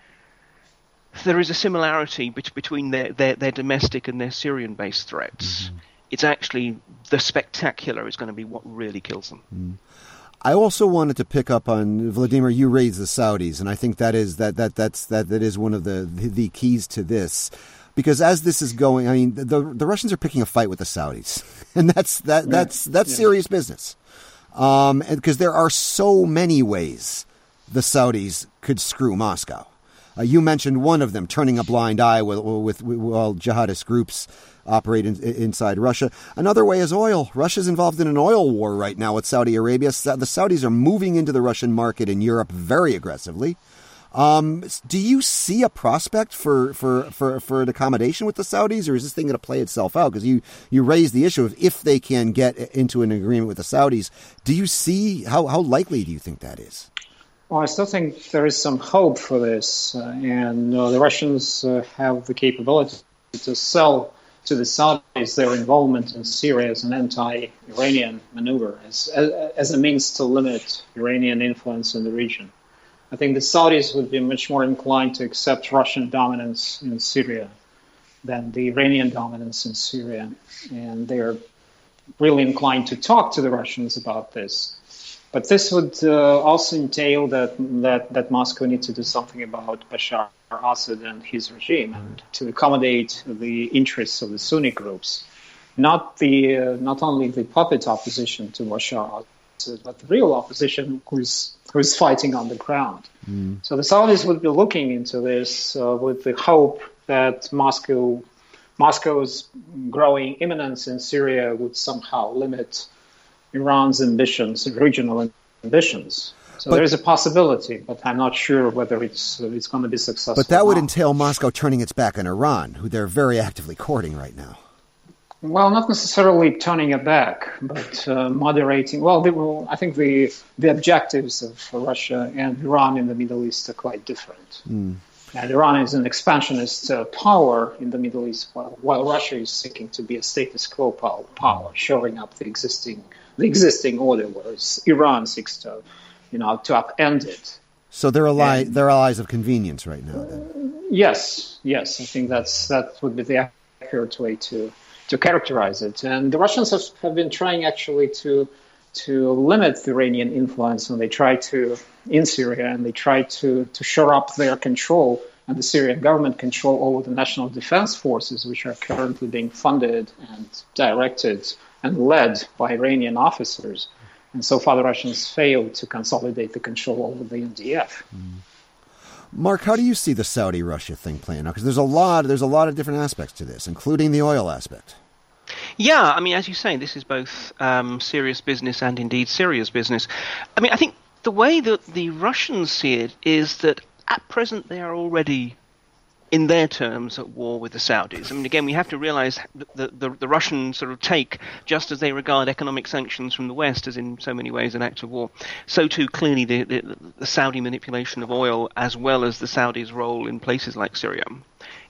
there is a similarity bet- between their, their, their domestic and their Syrian-based threats. Mm-hmm. It's actually the spectacular is going to be what really kills them. Mm. I also wanted to pick up on, Vladimir, you raised the Saudis, and I think that is that that that's that that is one of the, the, the keys to this, because as this is going, I mean, the the Russians are picking a fight with the Saudis, and that's that that's that's yeah. serious business, um, and because there are so many ways the Saudis could screw Moscow. Uh, you mentioned one of them, turning a blind eye with, with, with while jihadist groups operate in, inside Russia. Another way is oil. Russia's involved in an oil war right now with Saudi Arabia. The Saudis are moving into the Russian market in Europe very aggressively. Um, do you see a prospect for, for, for, for an accommodation with the Saudis, or is this thing going to play itself out? Because you, you raised the issue of if they can get into an agreement with the Saudis. Do you see, how, how likely do you think that is? Well, I still think there is some hope for this, uh, and uh, the Russians uh, have the capability to sell to the Saudis their involvement in Syria as an anti-Iranian maneuver, as, as, as a means to limit Iranian influence in the region. I think the Saudis would be much more inclined to accept Russian dominance in Syria than the Iranian dominance in Syria, and they're really inclined to talk to the Russians about this. But this would uh, also entail that, that that Moscow needs to do something about Bashar Assad and his regime, and to accommodate the interests of the Sunni groups, not the uh, not only the puppet opposition to Bashar Assad, but the real opposition who's who's fighting on the ground. Mm. So the Saudis would be looking into this uh, with the hope that Moscow Moscow's growing imminence in Syria would somehow limit Iran's ambitions, regional ambitions. So but, there is a possibility, but I'm not sure whether it's uh, it's going to be successful. But that would entail Moscow turning its back on Iran, who they're very actively courting right now. Well, not necessarily turning it back, but uh, moderating. Well, they will, I think the the objectives of Russia and Iran in the Middle East are quite different. Mm. And Iran is an expansionist uh, power in the Middle East, while, while Russia is seeking to be a status quo power, power shoring up the existing the existing order, whereas Iran seeks to, you know, to upend it. So they're ally, and, they're allies of convenience right now, then. Yes, yes, I think that's that would be the accurate way to to characterize it. And the Russians have, have been trying actually to to limit the Iranian influence when they try to in Syria, and they try to to shore up their control and the Syrian government control over the national defense forces, which are currently being funded and directed and led by Iranian officers. And so far the Russians failed to consolidate the control over the N D F. Mm. Mark, how do you see the Saudi-Russia thing playing out? Because there's a lot, there's a lot of different aspects to this, including the oil aspect. Yeah, I mean, as you say, this is both um, serious business and indeed Syria's business. I mean, I think the way that the Russians see it is that at present they are already, in their terms, at war with the Saudis. I mean, again, we have to realize the, the, the Russian sort of take, just as they regard economic sanctions from the West as in so many ways an act of war, so too clearly the, the, the Saudi manipulation of oil, as well as the Saudis' role in places like Syria,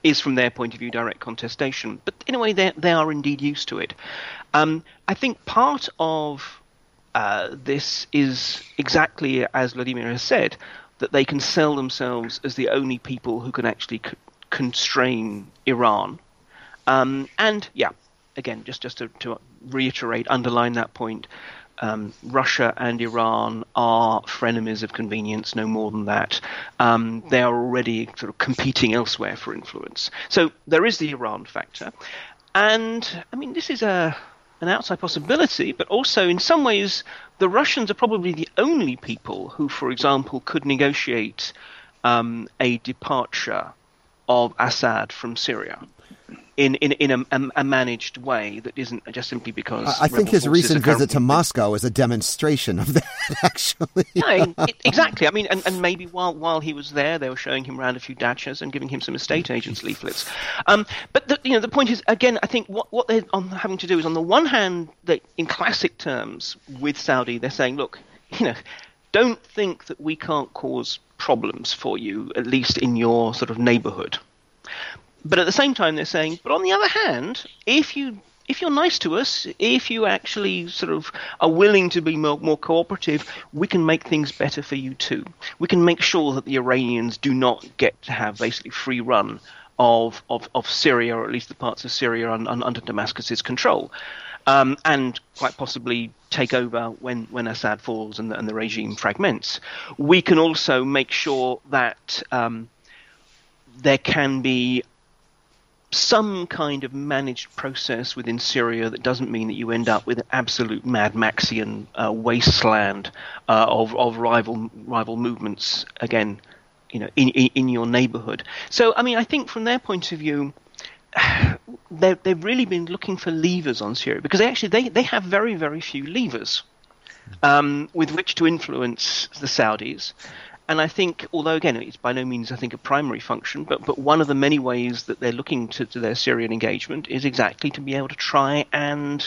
is from their point of view direct contestation. But in a way, they they are indeed used to it. Um, I think part of uh, this is exactly as Vladimir has said, that they can sell themselves as the only people who can actually c- constrain Iran. Um, and yeah, again, just, just to, to reiterate, underline that point, um, Russia and Iran are frenemies of convenience, no more than that. Um, they are already sort of competing elsewhere for influence. So there is the Iran factor. And, I mean, this is a an outside possibility, but also in some ways the Russians are probably the only people who, for example, could negotiate um, a departure of Assad from Syria in in, in a, a, a managed way that isn't just simply because... I think his recent visit to Moscow is a demonstration of that, actually. Yeah, it, exactly. I mean, and, and maybe while while he was there, they were showing him around a few dachas and giving him some estate agents leaflets. Um, but the, you know, the point is, again, I think what what they're on, having to do is, on the one hand, they, in classic terms with Saudi, they're saying, look, you know, don't think that we can't cause problems for you, at least in your sort of neighborhood. But at the same time, they're saying, but on the other hand, if you if you're nice to us, if you actually sort of are willing to be more, more cooperative, we can make things better for you too. We can make sure that the Iranians do not get to have basically free run of of, of Syria, or at least the parts of Syria un, un, under Damascus's control, um, and quite possibly take over when, when Assad falls and the, and the regime fragments. We can also make sure that um, there can be some kind of managed process within Syria that doesn't mean that you end up with an absolute Mad Maxian uh, wasteland uh, of of rival rival movements again, you know, in, in in your neighborhood. So, I mean, I think from their point of view, they've they've really been looking for levers on Syria, because they actually they they have very very few levers um, with which to influence the Saudis. And I think, although, again, it's by no means, I think, a primary function, but, but one of the many ways that they're looking to, to their Syrian engagement is exactly to be able to try and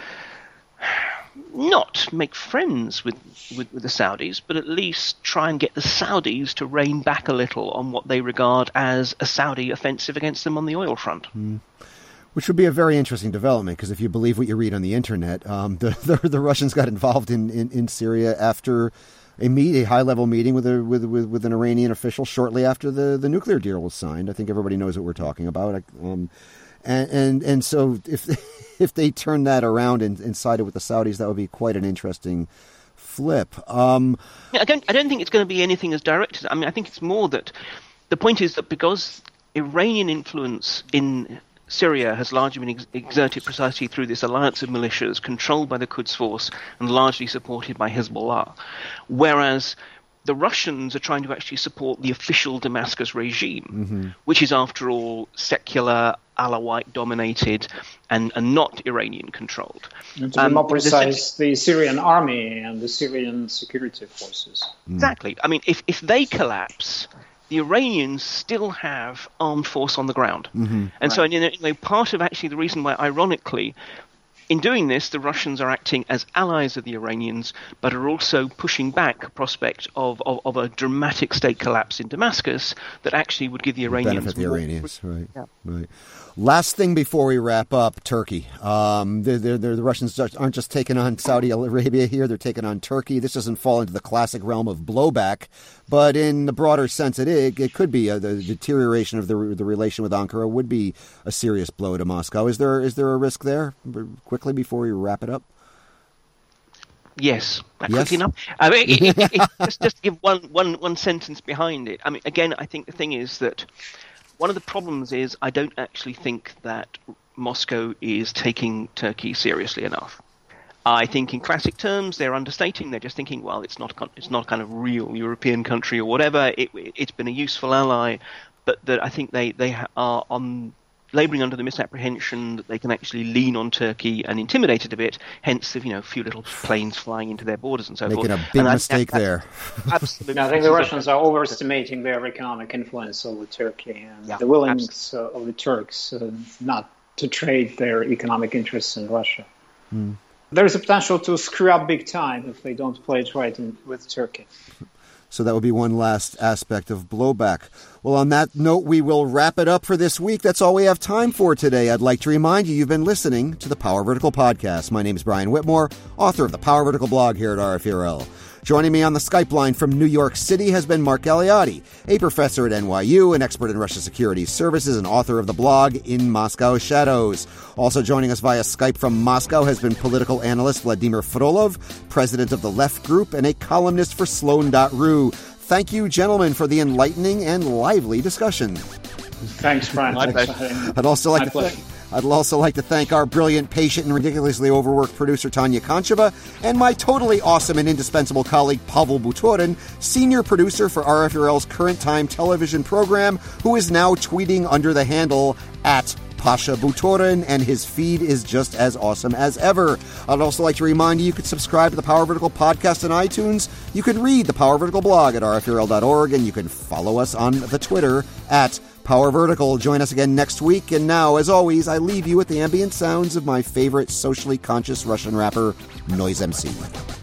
not make friends with, with, with the Saudis, but at least try and get the Saudis to rein back a little on what they regard as a Saudi offensive against them on the oil front. Mm. Which would be a very interesting development, because if you believe what you read on the internet, um, the, the the Russians got involved in, in, in Syria after a meet a high level meeting with a with, with with an Iranian official shortly after the, the nuclear deal was signed. I think everybody knows what we're talking about. Um, and, and and so if if they turn that around and, and sided with the Saudis, that would be quite an interesting flip. Um, yeah, I don't I don't think it's going to be anything as direct as, I mean, I think it's more that the point is that because Iranian influence in Syria has largely been ex- exerted precisely through this alliance of militias controlled by the Quds Force and largely supported by Hezbollah, whereas the Russians are trying to actually support the official Damascus regime, mm-hmm. which is, after all, secular, Alawite-dominated, and, and not Iranian-controlled. And to be um, more precise, the, the Syrian army and the Syrian security forces. Exactly. I mean, if, if they collapse, the Iranians still have armed force on the ground. Mm-hmm. And right. so, you know, part of actually the reason why, ironically, in doing this, the Russians are acting as allies of the Iranians, but are also pushing back a prospect of, of, of a dramatic state collapse in Damascus that actually would give the Iranians... benefit the more. Iranians, right. Yeah. right. Last thing before we wrap up, Turkey. Um, they're, they're, they're, the Russians aren't just taking on Saudi Arabia here, they're taking on Turkey. This doesn't fall into the classic realm of blowback, but in the broader sense, it is, it could be a, the deterioration of the the relation with Ankara would be a serious blow to Moscow. Is there is there a risk there? Quickly before we wrap it up. Yes, that yes. quick enough. I mean, it, it, it, just just to give one, one, one sentence behind it. I mean, again, I think the thing is that one of the problems is I don't actually think that Moscow is taking Turkey seriously enough. I think in classic terms they're understating. They're just thinking, well, it's not it's not kind of real European country or whatever. It, it's been a useful ally, but that I think they they are on labouring under the misapprehension that they can actually lean on Turkey and intimidate it a bit. Hence, you know, a few little planes flying into their borders and so Making forth. Making a big and mistake I, there. Absolutely. I think the Russians are overestimating their economic influence over Turkey and yeah, the willingness uh, of the Turks uh, not to trade their economic interests in Russia. Hmm. There is a potential to screw up big time if they don't play it right in, with Turkey. So that would be one last aspect of blowback. Well, on that note, we will wrap it up for this week. That's all we have time for today. I'd like to remind you, you've been listening to the Power Vertical Podcast. My name is Brian Whitmore, author of the Power Vertical blog here at R F E R L. Joining me on the Skype line from New York City has been Mark Galeotti, a professor at N Y U, an expert in Russia security services, and author of the blog In Moscow Shadows. Also joining us via Skype from Moscow has been political analyst Vladimir Frolov, president of the Left Group, and a columnist for Sloan dot r u. Thank you, gentlemen, for the enlightening and lively discussion. Thanks, Brian. Thanks for having me. I'd also like My to pleasure. thank, I'd also like to thank our brilliant, patient, and ridiculously overworked producer Tanya Koncheva, and my totally awesome and indispensable colleague Pavel Butorin, senior producer for R F E R L's Current Time television program, who is now tweeting under the handle at Pasha Butorin, and his feed is just as awesome as ever. I'd also like to remind you, you could subscribe to the Power Vertical podcast on iTunes. You can read the Power Vertical blog at R F E R L dot org, and you can follow us on the Twitter at Power Vertical. Join us again next week. And now, as always, I leave you with the ambient sounds of my favorite socially conscious Russian rapper, Noise M C.